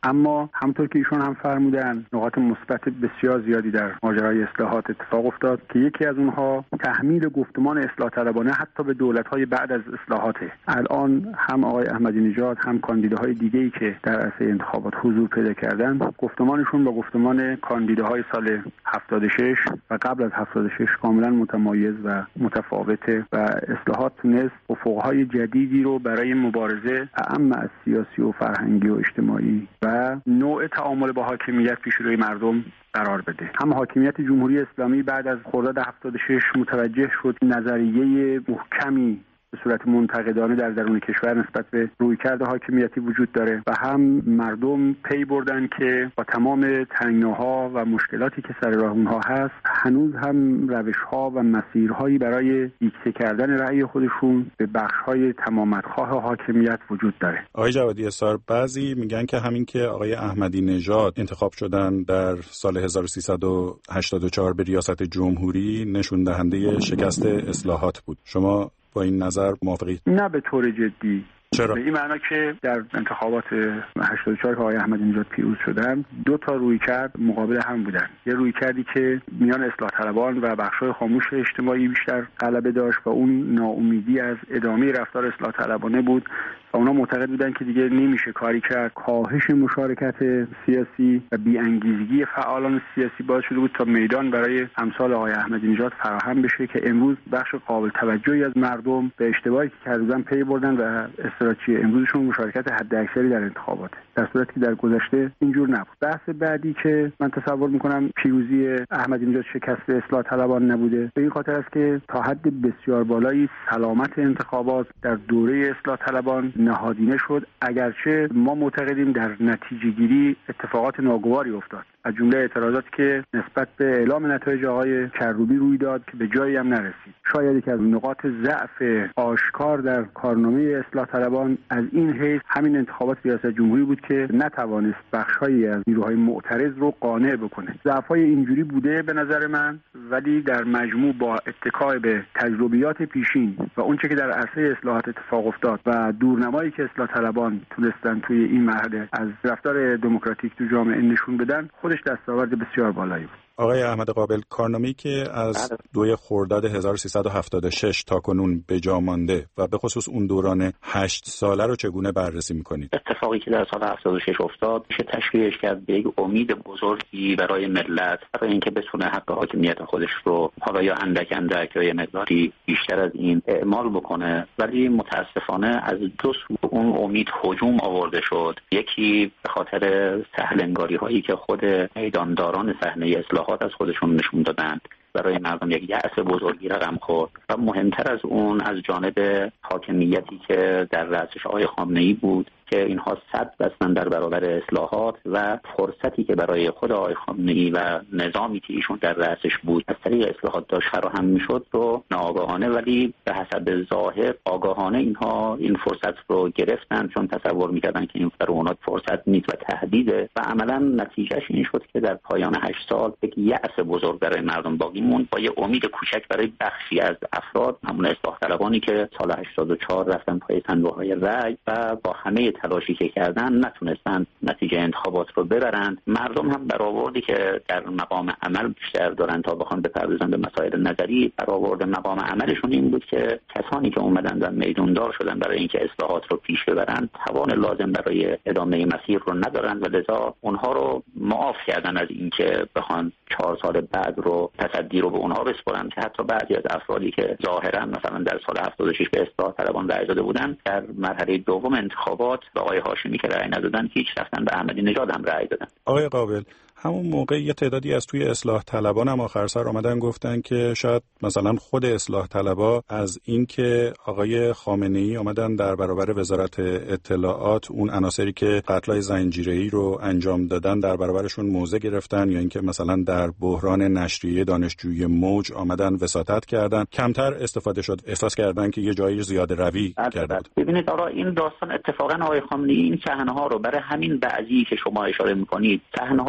اما همونطور که ایشون هم فرمودن نقاط مثبت بسیار زیادی در ماجرای اصلاحات اتفاق افتاد که یکی از اونها تحمیل گفتمان اصلاح طلبانه حتی به دولت‌های بعد از اصلاحاته. الان هم آقای احمدی نژاد هم کاندیداهای دیگه‌ای که در عرصه انتخابات حضور پیدا کردن گفتمانشون با گفتمان کاندیداهای سال هفتاد و شش و قبل از هفتاد و شش کاملا متمایز و متفاوته و اصلاحات تونست افق‌های جدیدی رو برای مبارزه اعم از سیاسی و فرهنگی و اجتماعی و نوع تعامل با حاکمیت پیش روی مردم قرار بده. هم حاکمیت جمهوری اسلامی بعد از خرداد هفتاد و شش متوجه شد نظریه محکمی به صورت منتقدانه در درون کشور نسبت به رویکرد حاکمیتی وجود داره و هم مردم پی بردن که با تمام تنگناها و مشکلاتی که سر راه اونها هست هنوز هم روش‌ها و مسیرهایی برای دیکته کردن رأی خودشون به بخش‌های تمامتخواه حاکمیت وجود داره. آقای جوادی اسار، بعضی میگن که همین که آقای احمدی نژاد انتخاب شدن در سال هزار و سیصد و هشتاد و چهار به ریاست جمهوری نشون دهنده شکست اصلاحات بود. شما با این نظر موافقید؟ نه به طور جدی. چرا؟ به این معنا که در انتخابات هشتاد و چهار که آقای احمدی نژاد پیروز شدن دو تا رویکرد مقابل هم بودن. یه رویکردی که میان اصلاح طلبان و بخش‌های خاموش اجتماعی بیشتر غلبه داشت و اون ناامیدی از ادامه رفتار اصلاح طلبانه بود و اونا معتقد بودن که دیگه نمیشه کاری کرد. کاهش مشارکت سیاسی و بی‌انگیزگی فعالان سیاسی باعث شده بود تا میدان برای امثال آقای احمدی نژاد فراهم بشه که امروز بخش قابل توجهی از مردم به اشتباهی که کردن پی بردن و استراتژی امروزشون مشارکت حداکثری در انتخابات، در صورتی که در گذشته اینجور نبود. بحث بعدی که من تصور میکنم پیروزی احمدی نژاد شکست اصلاح طلبان نبوده به این خاطر است که تا حد بسیار بالایی سلامت انتخابات در دوره اصلاح طلبان نهادینه شد، اگرچه ما معتقدیم در نتیجه گیری اتفاقات ناگواری افتاد، از جمله اعتراضاتی که نسبت به اعلام نتایج آقای کروبی روی داد که به جایی هم نرسید. شاید که از نقاط ضعف آشکار در کارنامه اصلاح طلبان از این حیث همین انتخابات ریاست جمهوری بود که نتوانست بخش‌هایی از نیروهای معترض رو قانع بکنه. ضعف‌های اینجوری بوده به نظر من، ولی در مجموع با اتکای به تجربیات پیشین و اونچه که در عرصه اصلاحات اتفاق افتاد و دورنمایی که اصلاح طلبان تونستن توی این مرحله از رفتار دموکراتیک تو جامعه نشون بدن خودش دستاورد بسیار بالایی بود. آقای احمد قابل، کارنامه‌ای که از دوی خرداد هزار و سیصد و هفتاد و شش تا کنون به جا مانده و به خصوص اون دوران هشت ساله رو چگونه بررسی می‌کنید؟ اتفاقی که در سال هفتاد و شش افتاد میشه تشبیهش کرد به یک امید بزرگی برای ملت برای اینکه بتونه حق حاکمیت خودش رو حالا یا اندک اندک یا یه مقداری بیشتر از این اعمال بکنه، ولی متاسفانه از دو سو اون امید هجوم آورده شد. یکی به خاطر سهل‌انگاری‌هایی که خود میدانداران صحنه اصلاحات از خودشون نشون دادند، برای مردم یک یأس بزرگی رقم خورد و مهمتر از اون از جانب حاکمیتی که در رأسش آقای خامنه‌ای بود که اینها صد بستن در برابر اصلاحات و فرصتی که برای خود آقای خامنه‌ای و نظامی که ایشون در رأسش بود از طریق اصلاحات داشت فراهم میشد رو ناآگاهانه ولی به حسب ظاهر آگاهانه اینها این فرصت رو گرفتن، چون تصور میکردن که این برای اونها فرصت نیست و تهدیده و عملا نتیجهش این شد که در پایان هشت سال یک یأس بزرگ برای مردم باقی موند با یه امید کوچک برای بخشی از افراد، همون اصلاح طلبانی که سال هشتاد و چهار رفتن پای صندوق‌های رأی و با همه تلاشی که کردن نتونستن نتیجه انتخابات رو ببرند. مردم هم برآوردی که در مقام عمل بیشتر دارن تا بخوان بپردازن به مسائل نظری، برآورد مقام عملشون این بود که کسانی که اومدن و میدوندار شدن برای اینکه اصلاحات رو پیش ببرن توان لازم برای ادامه مسیر رو ندارن و لذا اونها رو معاف کردن از اینکه بخوان چهار سال بعد رو تصدی رو به اونها بسپارن که حتی بعضی از افرادی که ظاهرا مثلا در سال هفتاد و شش به اصلاح طلبان رأی داده بودن در مرحله دوم انتخابات به آقای هاشمی که رأی ندادن هیچ رفتن به احمدی نژاد هم رأی دادن. آقای قابل، همون موقع یه تعدادی از توی اصلاح طلبان هم آخر سر آمدن گفتن که شاید مثلا خود اصلاح طلبا از این که آقای خامنه‌ای آمدن در برابر وزارت اطلاعات اون عناصری که قتل‌های زنجیره‌ای رو انجام دادن در برابرشون موضع گرفتن یا اینکه مثلا در بحران نشریه دانشجوی موج آمدن وساطت کردن، کمتر استفاده شد، احساس کردن که یه جایی زیاده روی کرده. ببینید آقا این داستان اتفاقا آقای خامنه‌ای این صحنه‌ها رو برای همین بعضی که شما اشاره می‌کنید، صحنه‌های این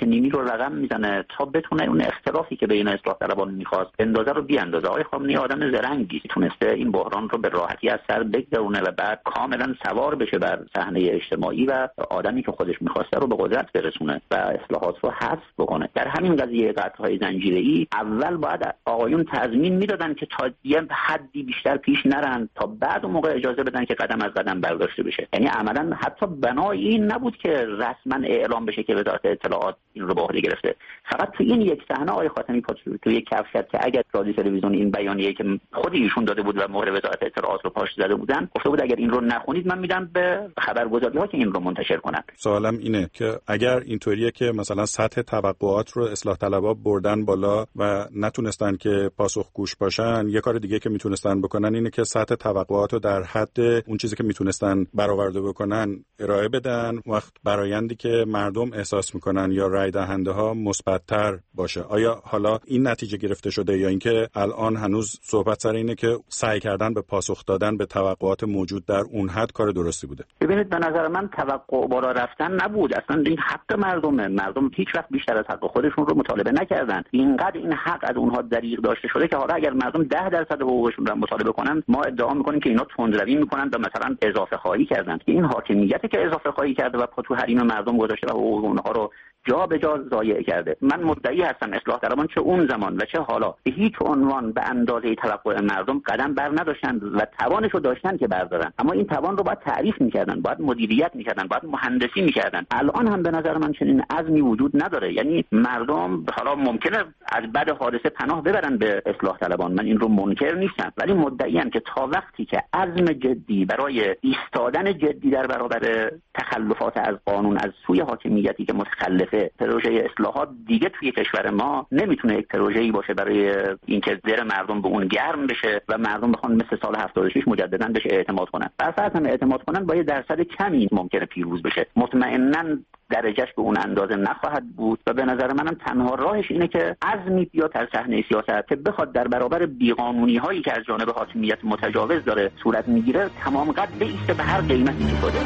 چنینی رو رقم میزنه تا بتونه اون اختلافی که بین اصلاح طلبان میخواست اندازه رو بیاندازه. آقای خامنه‌ای آدم زرنگی، تونسته این بحران رو به راحتی از سر بگذرونه و بعد کاملا سوار بشه بر صحنه اجتماعی و آدمی که خودش میخواسته رو به قدرت برسونه و اصلاحات رو حذف بکنه. در همین قضیه قطع‌های زنجیره‌ای اول باید آقایون تضمین میدادن که تا یه حدی بیشتر پیش نرن تا بعد اون موقع اجازه بدن که قدم از قدم برداشته بشه. یعنی عملا حتی بنای این نبود که رسما اعلام بشه که وزارت اطلاعات این رو به عهده گرفته. فقط تو این یک صحنه آقای خاتمی تو یک کف کرد که اگر رادیو تلویزیون این بیانیه‌ای که خود ایشون داده بود و مهر وزارت اطلاعات رو پاش زده بودن، گفته بود اگر این رو نخونید من میدم به خبرگزاری‌ها که این رو منتشر کنن. سوالم اینه که اگر اینطوریه که مثلا سطح توقعات رو اصلاح طلبها بردن بالا و نتونستن که پاسخگوش باشن، یه کار دیگه که میتونستن بکنن اینه که سطح توقعات رو در حد اون چیزی که میتونستن برآورده بکنن ارائه بدن، وقت برآیندی که مردم احساس میکنن یا رای دهنده ها مثبت‌تر باشه. آیا حالا این نتیجه گرفته شده یا اینکه الان هنوز صحبت سر اینه که سعی کردن به پاسخ دادن به توقعات موجود در اون حد کار درستی بوده؟ ببینید به نظر من توقع بالا رفتن نبود، اصلا این حق مردمه. مردم هیچ وقت بیشتر از حق خودشون رو مطالبه نکردن. اینقدر این حق از اونها دریغ داشته شده که حالا اگر مردم ده درصد حقوقشون رو مطالبه کنن، ما ادعا میکنیم که اینا تندروی میکنن و مثلا اضافه خواهی کردن. این حاکمیتی که اضافه خواهی کرده و پا تو حریم مردم گذاشته و حقوق اونها رو جا به جا ضایع کرده. من مدعی هستم اصلاح طلبان چه اون زمان و چه حالا به هیچ عنوان به اندازه توقع مردم قدم بر نداشتن و توانش رو داشتن که بردارن، اما این توان رو باید تعریف میکردن، باید مدیریت میکردن، باید مهندسی میکردن. الان هم به نظر من چنین عزمی وجود نداره. یعنی مردم حالا ممکنه از بعد حادثه پناه ببرن به اصلاح طلبان، من این رو منکر نیستم، ولی مدعی ام که تا وقتی که عزم جدی برای ایستادن جدی در برابر تخلفات از قانون از سوی حاکمیتی که متخلف پروژه اصلاحات دیگه توی کشور ما نمیتونه یک پروژه‌ای باشه برای اینکه دل مردم به اون گرم بشه و مردم بخوان مثل سال هفتاد و شش مجددا بهش اعتماد کنن. اصلا هم اعتماد کنن با یه درصد کمی ممکنه پیروز بشه. مطمئناً درجهش به اون اندازه نخواهد بود و به نظر منم تنها راهش اینه که عزمی بیاد در صحنه سیاست که بخواد در برابر بیقانونی هایی که از جانب حاکمیت متجاوز داره صورت میگیره تمام قد بایسته به هر قیمتی که بده.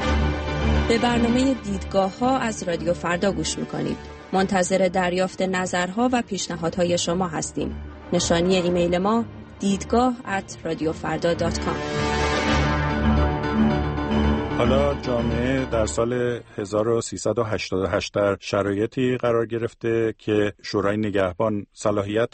به برنامه دیدگاه ها از رادیو فردا گوش میکنید. منتظر دریافت نظرها و پیشنهادهای شما هستیم. نشانی ایمیل ما دیدگاه ات رادیو فردا دات کام. حالا جامعه در سال هزار و سیصد و هشتاد و هشت در شرایطی قرار گرفته که شورای نگهبان صلاحیت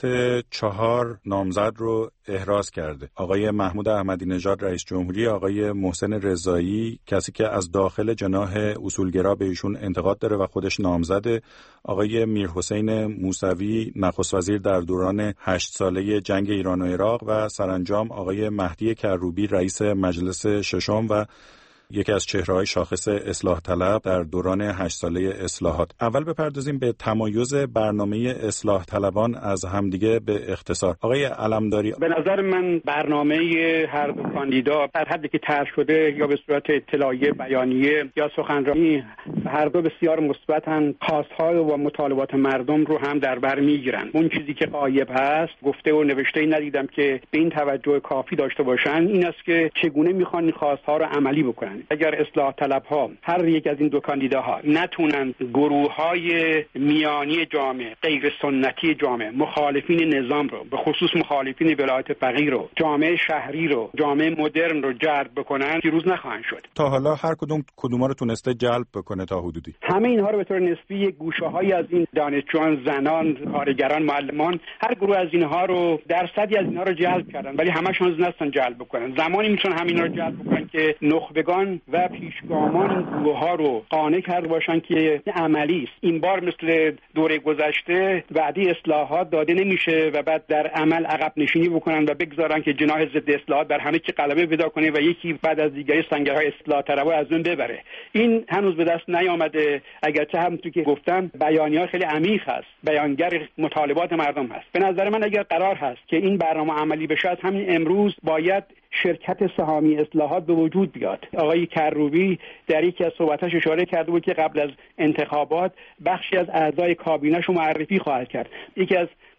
چهار نامزد رو احراز کرده. آقای محمود احمدی نژاد رئیس جمهوری، آقای محسن رضایی کسی که از داخل جناح اصولگرا به ایشون انتقاد داره و خودش نامزده، آقای میرحسین موسوی نخست وزیر در دوران هشت ساله جنگ ایران و عراق و سرانجام آقای مهدی کروبی رئیس مجلس ششم و یکی از چهره‌های شاخص اصلاح طلب در دوران هشت ساله اصلاحات. اول بپردازیم به تمایز برنامه اصلاح طلبان از همدیگه به اختصار. آقای علمداری، به نظر من برنامه هر دو کاندیدا در حدی که طرح شده یا به صورت اطلاعیه، بیانیه یا سخنرانی، هر دو بسیار مثبتن. خواست‌ها و مطالبات مردم رو هم در بر میگیرن. اون چیزی که غایب هست گفته و نوشته ندیدم که به این توجه کافی داشته باشن این است که چگونه میخوان این خواست‌ها رو عملی بکنن. اگر اصلاح طلب‌ها هر یک از این دو کاندیداها نتونن گروه‌های میانی جامعه، غیر سنتی جامعه، مخالفین نظام رو، به خصوص مخالفین ولایت فقیه رو، جامعه شهری رو، جامعه مدرن رو جلب بکنن، پیروز نخواهند شد. تا حالا هر کدوم کدوما رو تونسته جلب بکنه تا حدودی؟ همه اینها رو به طور نسبی گوشه‌هایی از این دانشجویان، زنان، کارگران، معلمان، هر گروه از اینها رو درصدی از اینها رو جلب کردن، ولی همشون نتونستن جلب بکنن. زمانی میتونن همین رو جلب بکنن که نخبگان و پیشگامان این گروه ها رو قانع کرده باشن که عملی است. این بار مثل دوره گذشته وعده اصلاحات داده نمیشه و بعد در عمل عقب نشینی بکنن و بگذارن که جناح ضد اصلاحات بر همه کی غلبه پیدا کنه و یکی بعد از دیگری سنگرهای اصلاح طلبها از اون ببره. این هنوز به دست نیامده، اگرچه همونطور که گفتم بیانیه‌ها خیلی عمیق هست، بیانگر مطالبات مردم هست. به نظر من اگر قرار هست که این برنامه عملی بشه، همین امروز باید شرکت سهامی اصلاحات به وجود بیاد. آقای کروبی در یکی از صحبتاش اشاره کرده بود که قبل از انتخابات بخشی از اعضای کابینه‌شو معرفی خواهد کرد. یکی از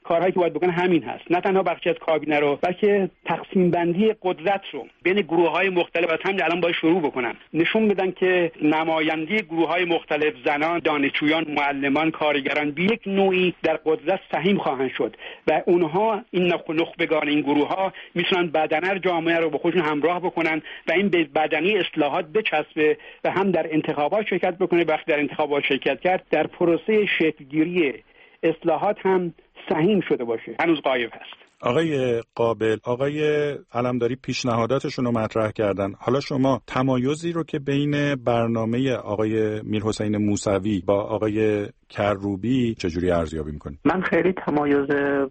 کارهایی که باید بکنه همین هست، نه تنها بخشی از کابینه رو بلکه تقسیم بندی قدرت رو بین گروه‌های مختلف از همین الان باید شروع بکنن، نشون بدن که نمایندگی گروه‌های مختلف، زنان، دانشجویان، معلمان، کارگران به یک نوعی در قدرت سهیم خواهند شد و اونها این نخبگان این گروه‌ها میتونن بدنه جامعه رو با خودشون همراه بکنن و این به بدنی اصلاحات بچسبه و هم در انتخابات شرکت بکنه. وقتی در انتخابات شرکت کرد در پروسه شکل‌گیری اصلاحات هم سهیم شده باشه. هنوز غایب هست. آقای قابل، آقای علمداری پیشنهاداتشون رو مطرح کردن. حالا شما تمایزی رو که بین برنامه آقای میرحسین موسوی با آقای کروبی چجوری ارزیابی میکنید؟ من خیلی تمایز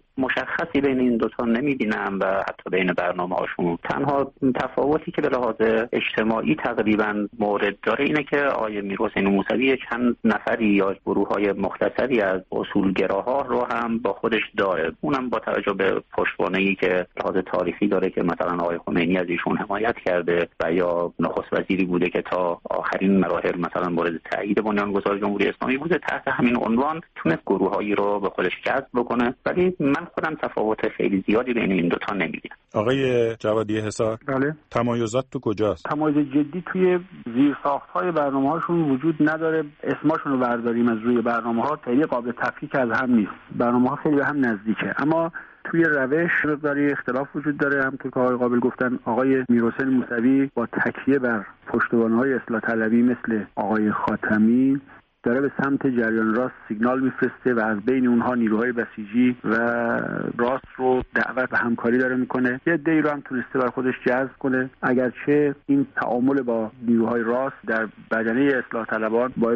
مشخصی بین این دوتا نمیبینم و حتی بین برنامه هاشون. تنها تفاوتی که به لحاظ اجتماعی تقریبا مورد داره اینه که آقای میرحسین موسوی چند نفری یا گروه های مختصری از اصولگراها رو هم با خودش داره، اونم با توجه به پشتوانه‌ای که لحاظ تاریخی داره که مثلا آقای خمینی از ایشون حمایت کرده و یا نخست وزیری بوده که تا آخرین مراحل مثلا مورد تایید بنیانگذار جمهوری اسلامی بوده. تحت همین عنوان تونست گروه‌هایی رو به خودش جذب بکنه، ولی من خودم تفاوت خیلی زیادی بین این دوتا نمی‌بینم. آقای جوادی حصار، بله، تمایزات تو کجاست؟ تمایز جدی توی زیرساخت‌های برنامه‌هاشون وجود نداره. اسماشون رو برداریم از روی برنامه‌ها خیلی قابل تفکیک از هم نیست. برنامه‌ها خیلی به هم نزدیکه، اما توی روش مقداری اختلاف وجود داره. همونطور که آقای قابل گفتن، آقای میرحسین موسوی با تکیه بر پشتوانه‌های اصلاح طلبی مثل آقای خاتمی داره به سمت جریان راست سیگنال میفرسته و از بین اونها نیروهای بسیجی و راست رو دعوت به همکاری داره میکنه. یه عده‌ای رو هم تونسته بر خودش جذب کنه، اگرچه این تعامل با نیروهای راست در بدنه اصلاح طلبان باعث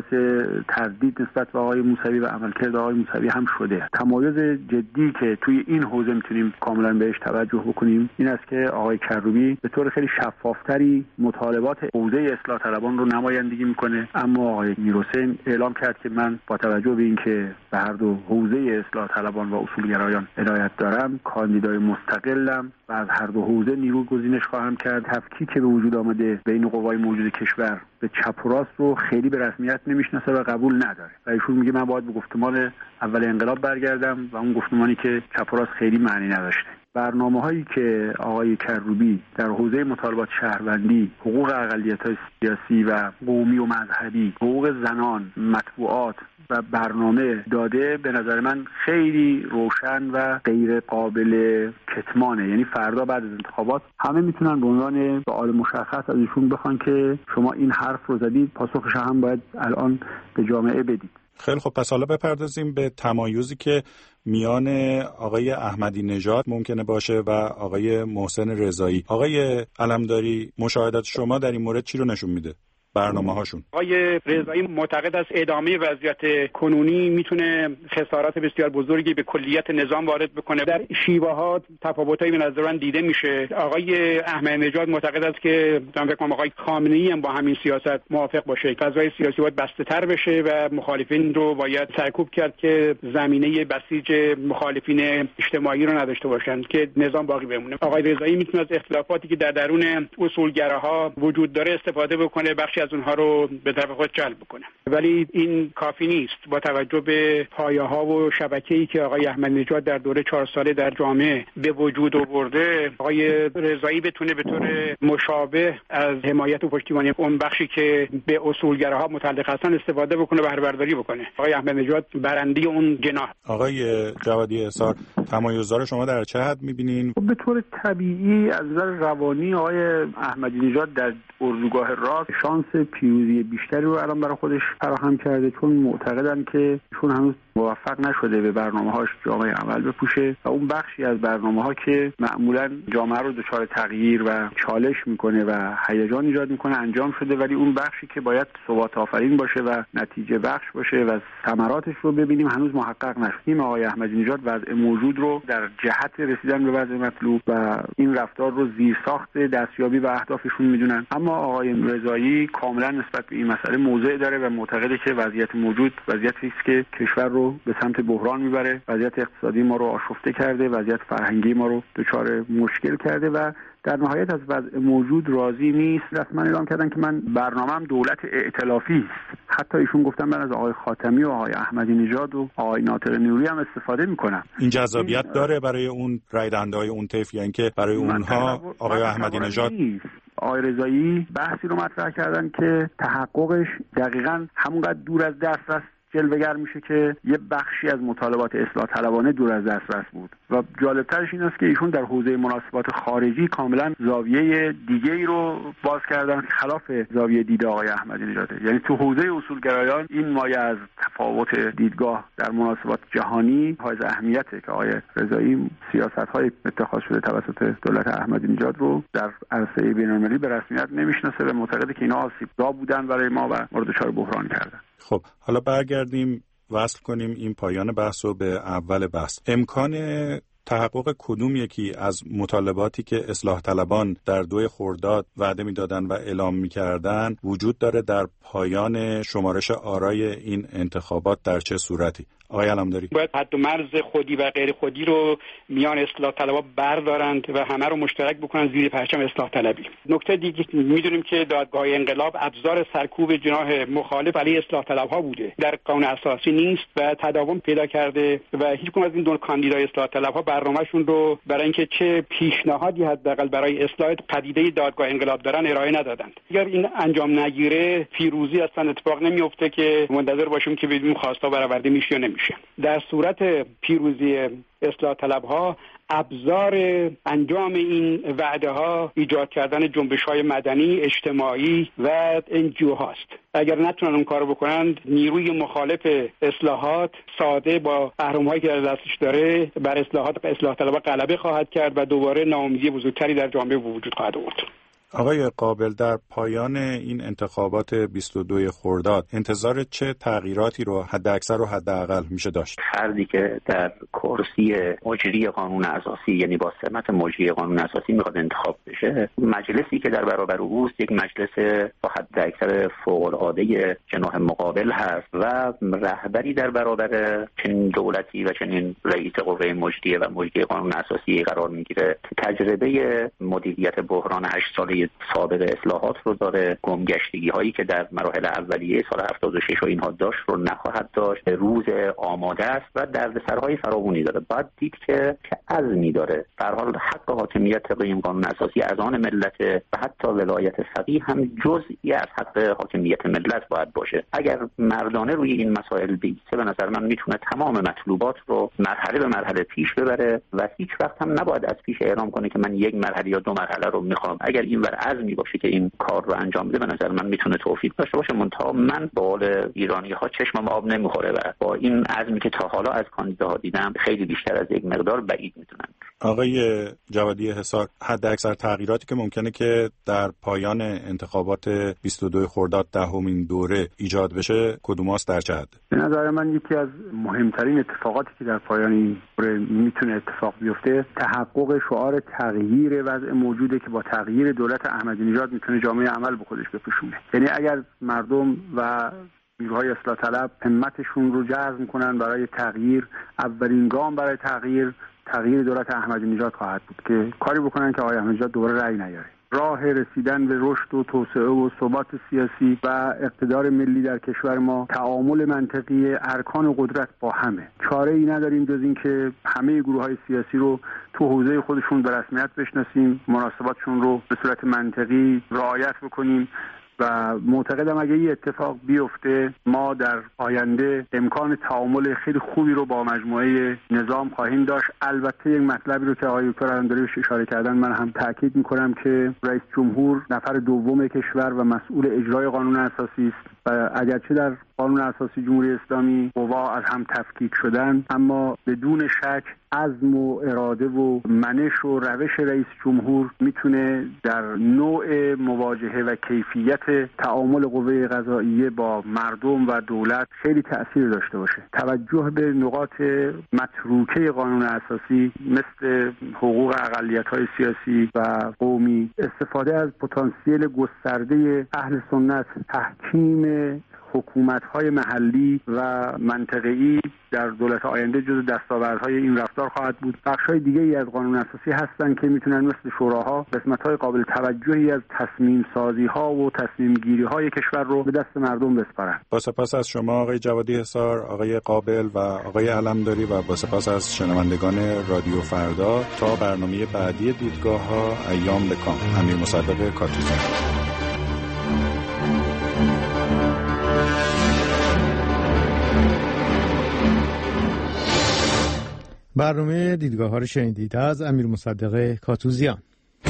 تردید نسبت به آقای موسوی و عملکرد آقای موسوی هم شده. تمایز جدی که توی این حوزه میتونیم کاملا بهش توجه بکنیم این است که آقای کروبی به طور خیلی شفافتری مطالبات حوزه اصلاح طلبان رو نمایندگی میکنه، اما آقای میرحسین اعلام کرد که من با توجه به اینکه به هر دو حوزه اصلاح طلبان و اصولگرایان عنایت دارم، کاندیدای مستقلم و از هر دو حوزه نیرو گزینش خواهم کرد. تفکیک به وجود آمده بین قوای موجود کشور به چپ و راست رو خیلی به رسمیت نمیشناسه و قبول نداره و ایشون میگه من باید به گفتمان اول انقلاب برگردم و اون گفتمانی که چپ و راست خیلی معنی نداشته. برنامه هایی که آقای کروبی در حوزه مطالبات شهروندی، حقوق اقلیت‌های سیاسی و قومی و مذهبی، حقوق زنان، مطبوعات و برنامه داده به نظر من خیلی روشن و غیر قابل کتمانه. یعنی فردا بعد از انتخابات همه میتونن به عنوان سوال مشخص از ایشون بخوان که شما این حرف رو زدید، پاسخش هم باید الان به جامعه بدید. خیلی خب، پس حالا بپردازیم به تمایزی که میان آقای احمدی نژاد ممکنه باشه و آقای محسن رضایی. آقای علمداری، مشاهدات شما در این مورد چی رو نشون میده؟ برنامه هاشون. آقای رضایی معتقد است ادامه وضعیت کنونی میتونه خسارات بسیار بزرگی به کلیت نظام وارد بکنه. در شیوه ها تفاوتایی به نظر من دیده میشه. آقای احمدی نژاد معتقد است که من فکر کنم آقای خامنه‌ای هم با همین سیاست موافق باشه. فضای سیاسی باید بسته‌تر بشه و مخالفین رو باید سرکوب کرد که زمینه بسیج مخالفین اجتماعی رو نداشته باشند که نظام باقی بمونه. آقای رضایی میتونه از اختلافاتی که در درون اصولگراها وجود داره استفاده بکنه، بخشی از اونها رو به طرف خود جلب بکنه، ولی این کافی نیست. با توجه به پایه‌ها و شبکه‌ای که آقای احمدی نژاد در دوره چهار ساله در جامعه به وجود آورده، آقای رضایی بتونه به طور مشابه از حمایت و پشتیبانی اون بخشی که به اصولگراها متعلق هستن استفاده بکنه و بهره برداری بکنه. آقای احمدی نژاد برنده اون جناح. آقای جوادی حصار، تمایزات شما در چه حد می‌بینین؟ به طور طبیعی از نظر روانی آقای احمدی نژاد در اردوگاه راست شانس پیروزی بیشتری رو الان برای خودش فراهم کرده، چون معتقدن که چون هنوز موفق نشده به برنامه‌هاش جامعه عمل بپوشه و اون بخشی از برنامه‌ها که معمولاً جامعه رو دچار تغییر و چالش میکنه و هیجان ایجاد میکنه انجام شده، ولی اون بخشی که باید ثبات آفرین باشه و نتیجه بخش باشه و ثمراتش رو ببینیم هنوز محقق نشده. آقای احمدی نژاد وضع موجود رو در جهت رسیدن به وضع مطلوب و این رفتار رو زیرساخت دستیابی به اهدافشون میدونن، اما آقای رضایی کاملا نسبت به این مسئله موضع داره و معتقده که وضعیت موجود وضعیتی است که کشور رو به سمت بحران میبره، وضعیت اقتصادی ما رو آشفته کرده، وضعیت فرهنگی ما رو دچار مشکل کرده و در نهایت از وضع موجود راضی نیست. رسما اعلام کردن که من برنامه‌ام دولت ائتلافی است. حتی ایشون گفتن من از آقای خاتمی و آقای احمدی نژاد و آقای ناطق نوری هم استفاده میکنم. این جذابیت این داره برای اون رای دهنده‌های اون طیف، یعنی که برای اونها آقای احمدی نژاد آقای رضایی بحثی رو مطرح کردن که تحققش دقیقاً همونقدر دور از دسترس جلوه‌گر میشه که یه بخشی از مطالبات اصلاح طلبانه دور از دسترس بود و جالبترش این است که ایشون در حوزه مناسبات خارجی کاملا زاویه دیگه‌ای رو باز کردن خلاف زاویه دید آقای احمدی نژاده. یعنی تو حوزه اصولگرایان این مایه از تفاوت دیدگاه در مناسبات جهانی حائز اهمیته که آقای رضایی سیاست‌های اتخاذ شده توسط دولت احمدی نژاد رو در عرصه بین‌المللی به رسمیت نمیشناسه و معتقده که اینا آسیب‌زا بودن برای ما و مورد دچار بحران کردن. خب حالا برگردیم وصل کنیم این پایان بحث رو به اول بحث. امکان تحقق کدوم یکی از مطالباتی که اصلاح طلبان در دوی خرداد وعده میدادن و اعلام میکردن وجود داره در پایان شمارش آرای این انتخابات در چه صورتی؟ آقای علمداری باید حد و مرز خودی و غیر خودی رو میان اصلاح طلبها بردارند و همه رو مشترک بکنن زیر پرچم اصلاح طلبی. نکته دیگه میدونیم که دادگاه انقلاب ابزار سرکوب جناح مخالف علیه اصلاح طلبها بوده، در قانون اساسی نیست و تداوم پیدا کرده و هیچ کدوم از این دو کاندیدای اصلاح طلبها برنامه‌شون رو برای اینکه چه پیشنهادی حداقل برای اصلاح پدیده دادگاه انقلاب دارن ارائه ندادند. اگر این انجام نگیره پیروزی اصلا اتفاق نمیفته که منتظر باشیم که ببینیم خواستا برآورده میشه یا نمیشه. در صورت پیروزی اصلاح طلبها ابزار انجام این وعده ها ایجاد کردن جنبش های مدنی، اجتماعی و انجیو هاست. اگر نتونن اون کارو بکنند نیروی مخالف اصلاحات ساده با اهرم هایی که در دستش داره بر اصلاحات اصلاح طلبها غلبه خواهد کرد و دوباره ناامیدی بزرگتری در جامعه وجود خواهد آورد. آقای قابل، در پایان این انتخابات بیست و دو خرداد انتظار چه تغییراتی رو حد اکثر و حد اقل میشه داشت؟ فردی که در کرسی مجری قانون اساسی یعنی با سمت مجری قانون اساسی میخواد انتخاب بشه، مجلسی که در برابر اوست یک مجلس با حد اکثر فوق العاده جناح مقابل هست و رهبری در برابر چنین دولتی و چنین رئیس قوه مجریه و مجری قانون اساسی قرار میگیره که تجربه مدیریت بحران هشت ساله سابق اصلاحات رو داره، گمگشتگی هایی که در مراحل اولیه سال هفتاد و شش و اینها داشت رو نخواهد داشت، روز آماده است و دردسرهای فراوانی داره. باید دید که چه عزمی داره. به هر حال حق حاکمیت طبق این قانون اساسی از آن ملت و حتی ولایت فقیه هم جزئی از حق حاکمیت ملت باید باشه. اگر مردانه روی این مسائل بیسته به نظر من میتونه تمام مطلوبات رو مرحله به مرحله پیش ببره و هیچ وقت هم نباید از پیش اعلام کنه که من یک مرحله یا دو مرحله رو میخوام. اگر این ور عزمی باشه که این کار رو انجام بده به نظر من میتونه توفیق داشته باشه. منتها من با قول ایرانی ها چشمم آب نمیخوره و با این عزمی که تا حالا از کاندیداها دیدم خیلی بیشتر از یک مقدار بعید میدونم. آقای جوادی حسار، حد اکثر تغییراتی که ممکنه که در پایان انتخابات بیست و دو خرداد دهمین دوره ایجاد بشه کدوماست در چه حد؟ به نظر من یکی از مهمترین اتفاقاتی که در پایان این دوره میتونه اتفاق بیفته تحقق شعار تغییر وضع موجوده که با تغییر دولت احمدی نژاد میتونه جامعه عمل به خودش بپوشونه. یعنی اگر مردم و نیروهای اصلاح طلب همتشون رو جذب میکنن برای تغییر، اولین گام برای تغییر تغییر دولت احمدی نژاد خواهد بود که کاری بکنن که آقای احمدی نژاد دوباره رأی نیاره. راه رسیدن به رشد و توسعه و ثبات سیاسی و اقتدار ملی در کشور ما تعامل منطقی ارکان قدرت با همه. چاره ای نداریم جز این که همه گروه های سیاسی رو تو حوزه خودشون به رسمیت بشناسیم، مناسباتشون رو به صورت منطقی رعایت بکنیم و معتقدم اگه این اتفاق بیفته ما در آینده امکان تعامل خیلی خوبی رو با مجموعه نظام خواهیم داشت. البته یک مطلبی رو که آقای دکتر علمداری بهش اشاره کردن من هم تاکید میکنم که رئیس جمهور نفر دوم کشور و مسئول اجرای قانون اساسی است و اگرچه در قانون اساسی جمهوری اسلامی قوا از هم تفکیک شدن اما بدون شک عزم و اراده و منش و روش رئیس جمهور میتونه در نوع مواجهه و کیفیت تعامل قوه قضاییه با مردم و دولت خیلی تأثیر داشته باشه. توجه به نقاط متروکه قانون اساسی مثل حقوق اقلیت‌های سیاسی و قومی، استفاده از پتانسیل گسترده اهل سنت، تحکیم حکومت‌های محلی و منطقه‌ای در دولت آینده جز دستاوردهای این رفتار خواهد بود. بخش‌های دیگه‌ای از قانون اساسی هستند که میتونن مثل شوراها قسمت‌های قابل توجهی از تصمیم سازی‌ها و تصمیم گیری‌های کشور رو به دست مردم بسپارن. با سپاس از شما آقای جوادی حصار، آقای قابل و آقای علمداری و با سپاس از شنوندگان رادیو فردا. تا برنامه بعدی دیدگاه‌ها، ایام بکام. امیر مصدق کاتوزی. برنامه دیدگاه ها رو شنیدید از امیر مصدق کاتوزیان.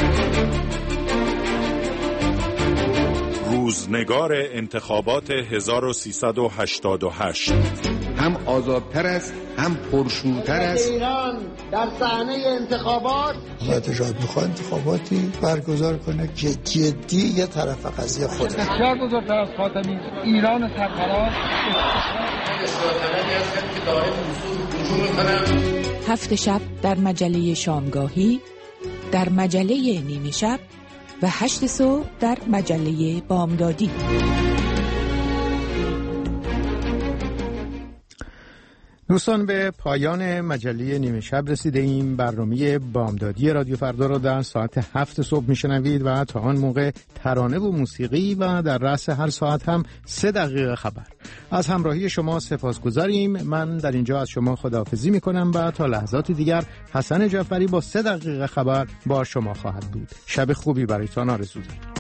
روزنگار انتخابات هزار و سیصد و هشتاد و هشت هم آزادتر است هم پرشورتر است. ایران در صحنه انتخابات نجات میخواد انتخاباتی برگزار کنه که جدی یه طرف قضیه خوده. بسیار بزرگتر از خاتمی ایران سرفراز است که دائم وصول وجود میکنم. هفت شب در مجله شامگاهی، در مجله نیمه شب و هشت صبح در مجله بامدادی. دوستان، به پایان مجله نیمه شب رسیده ایم. برنامه بامدادی رادیو فردا رو در ساعت هفت صبح میشنوید و تا آن موقع ترانه و موسیقی و در رأس هر ساعت هم سه دقیقه خبر. از همراهی شما سپاسگزاریم. من در اینجا از شما خداحافظی میکنم و تا لحظات دیگر حسن جعفری با سه دقیقه خبر با شما خواهد بود. شب خوبی برایتان آرزو دارم.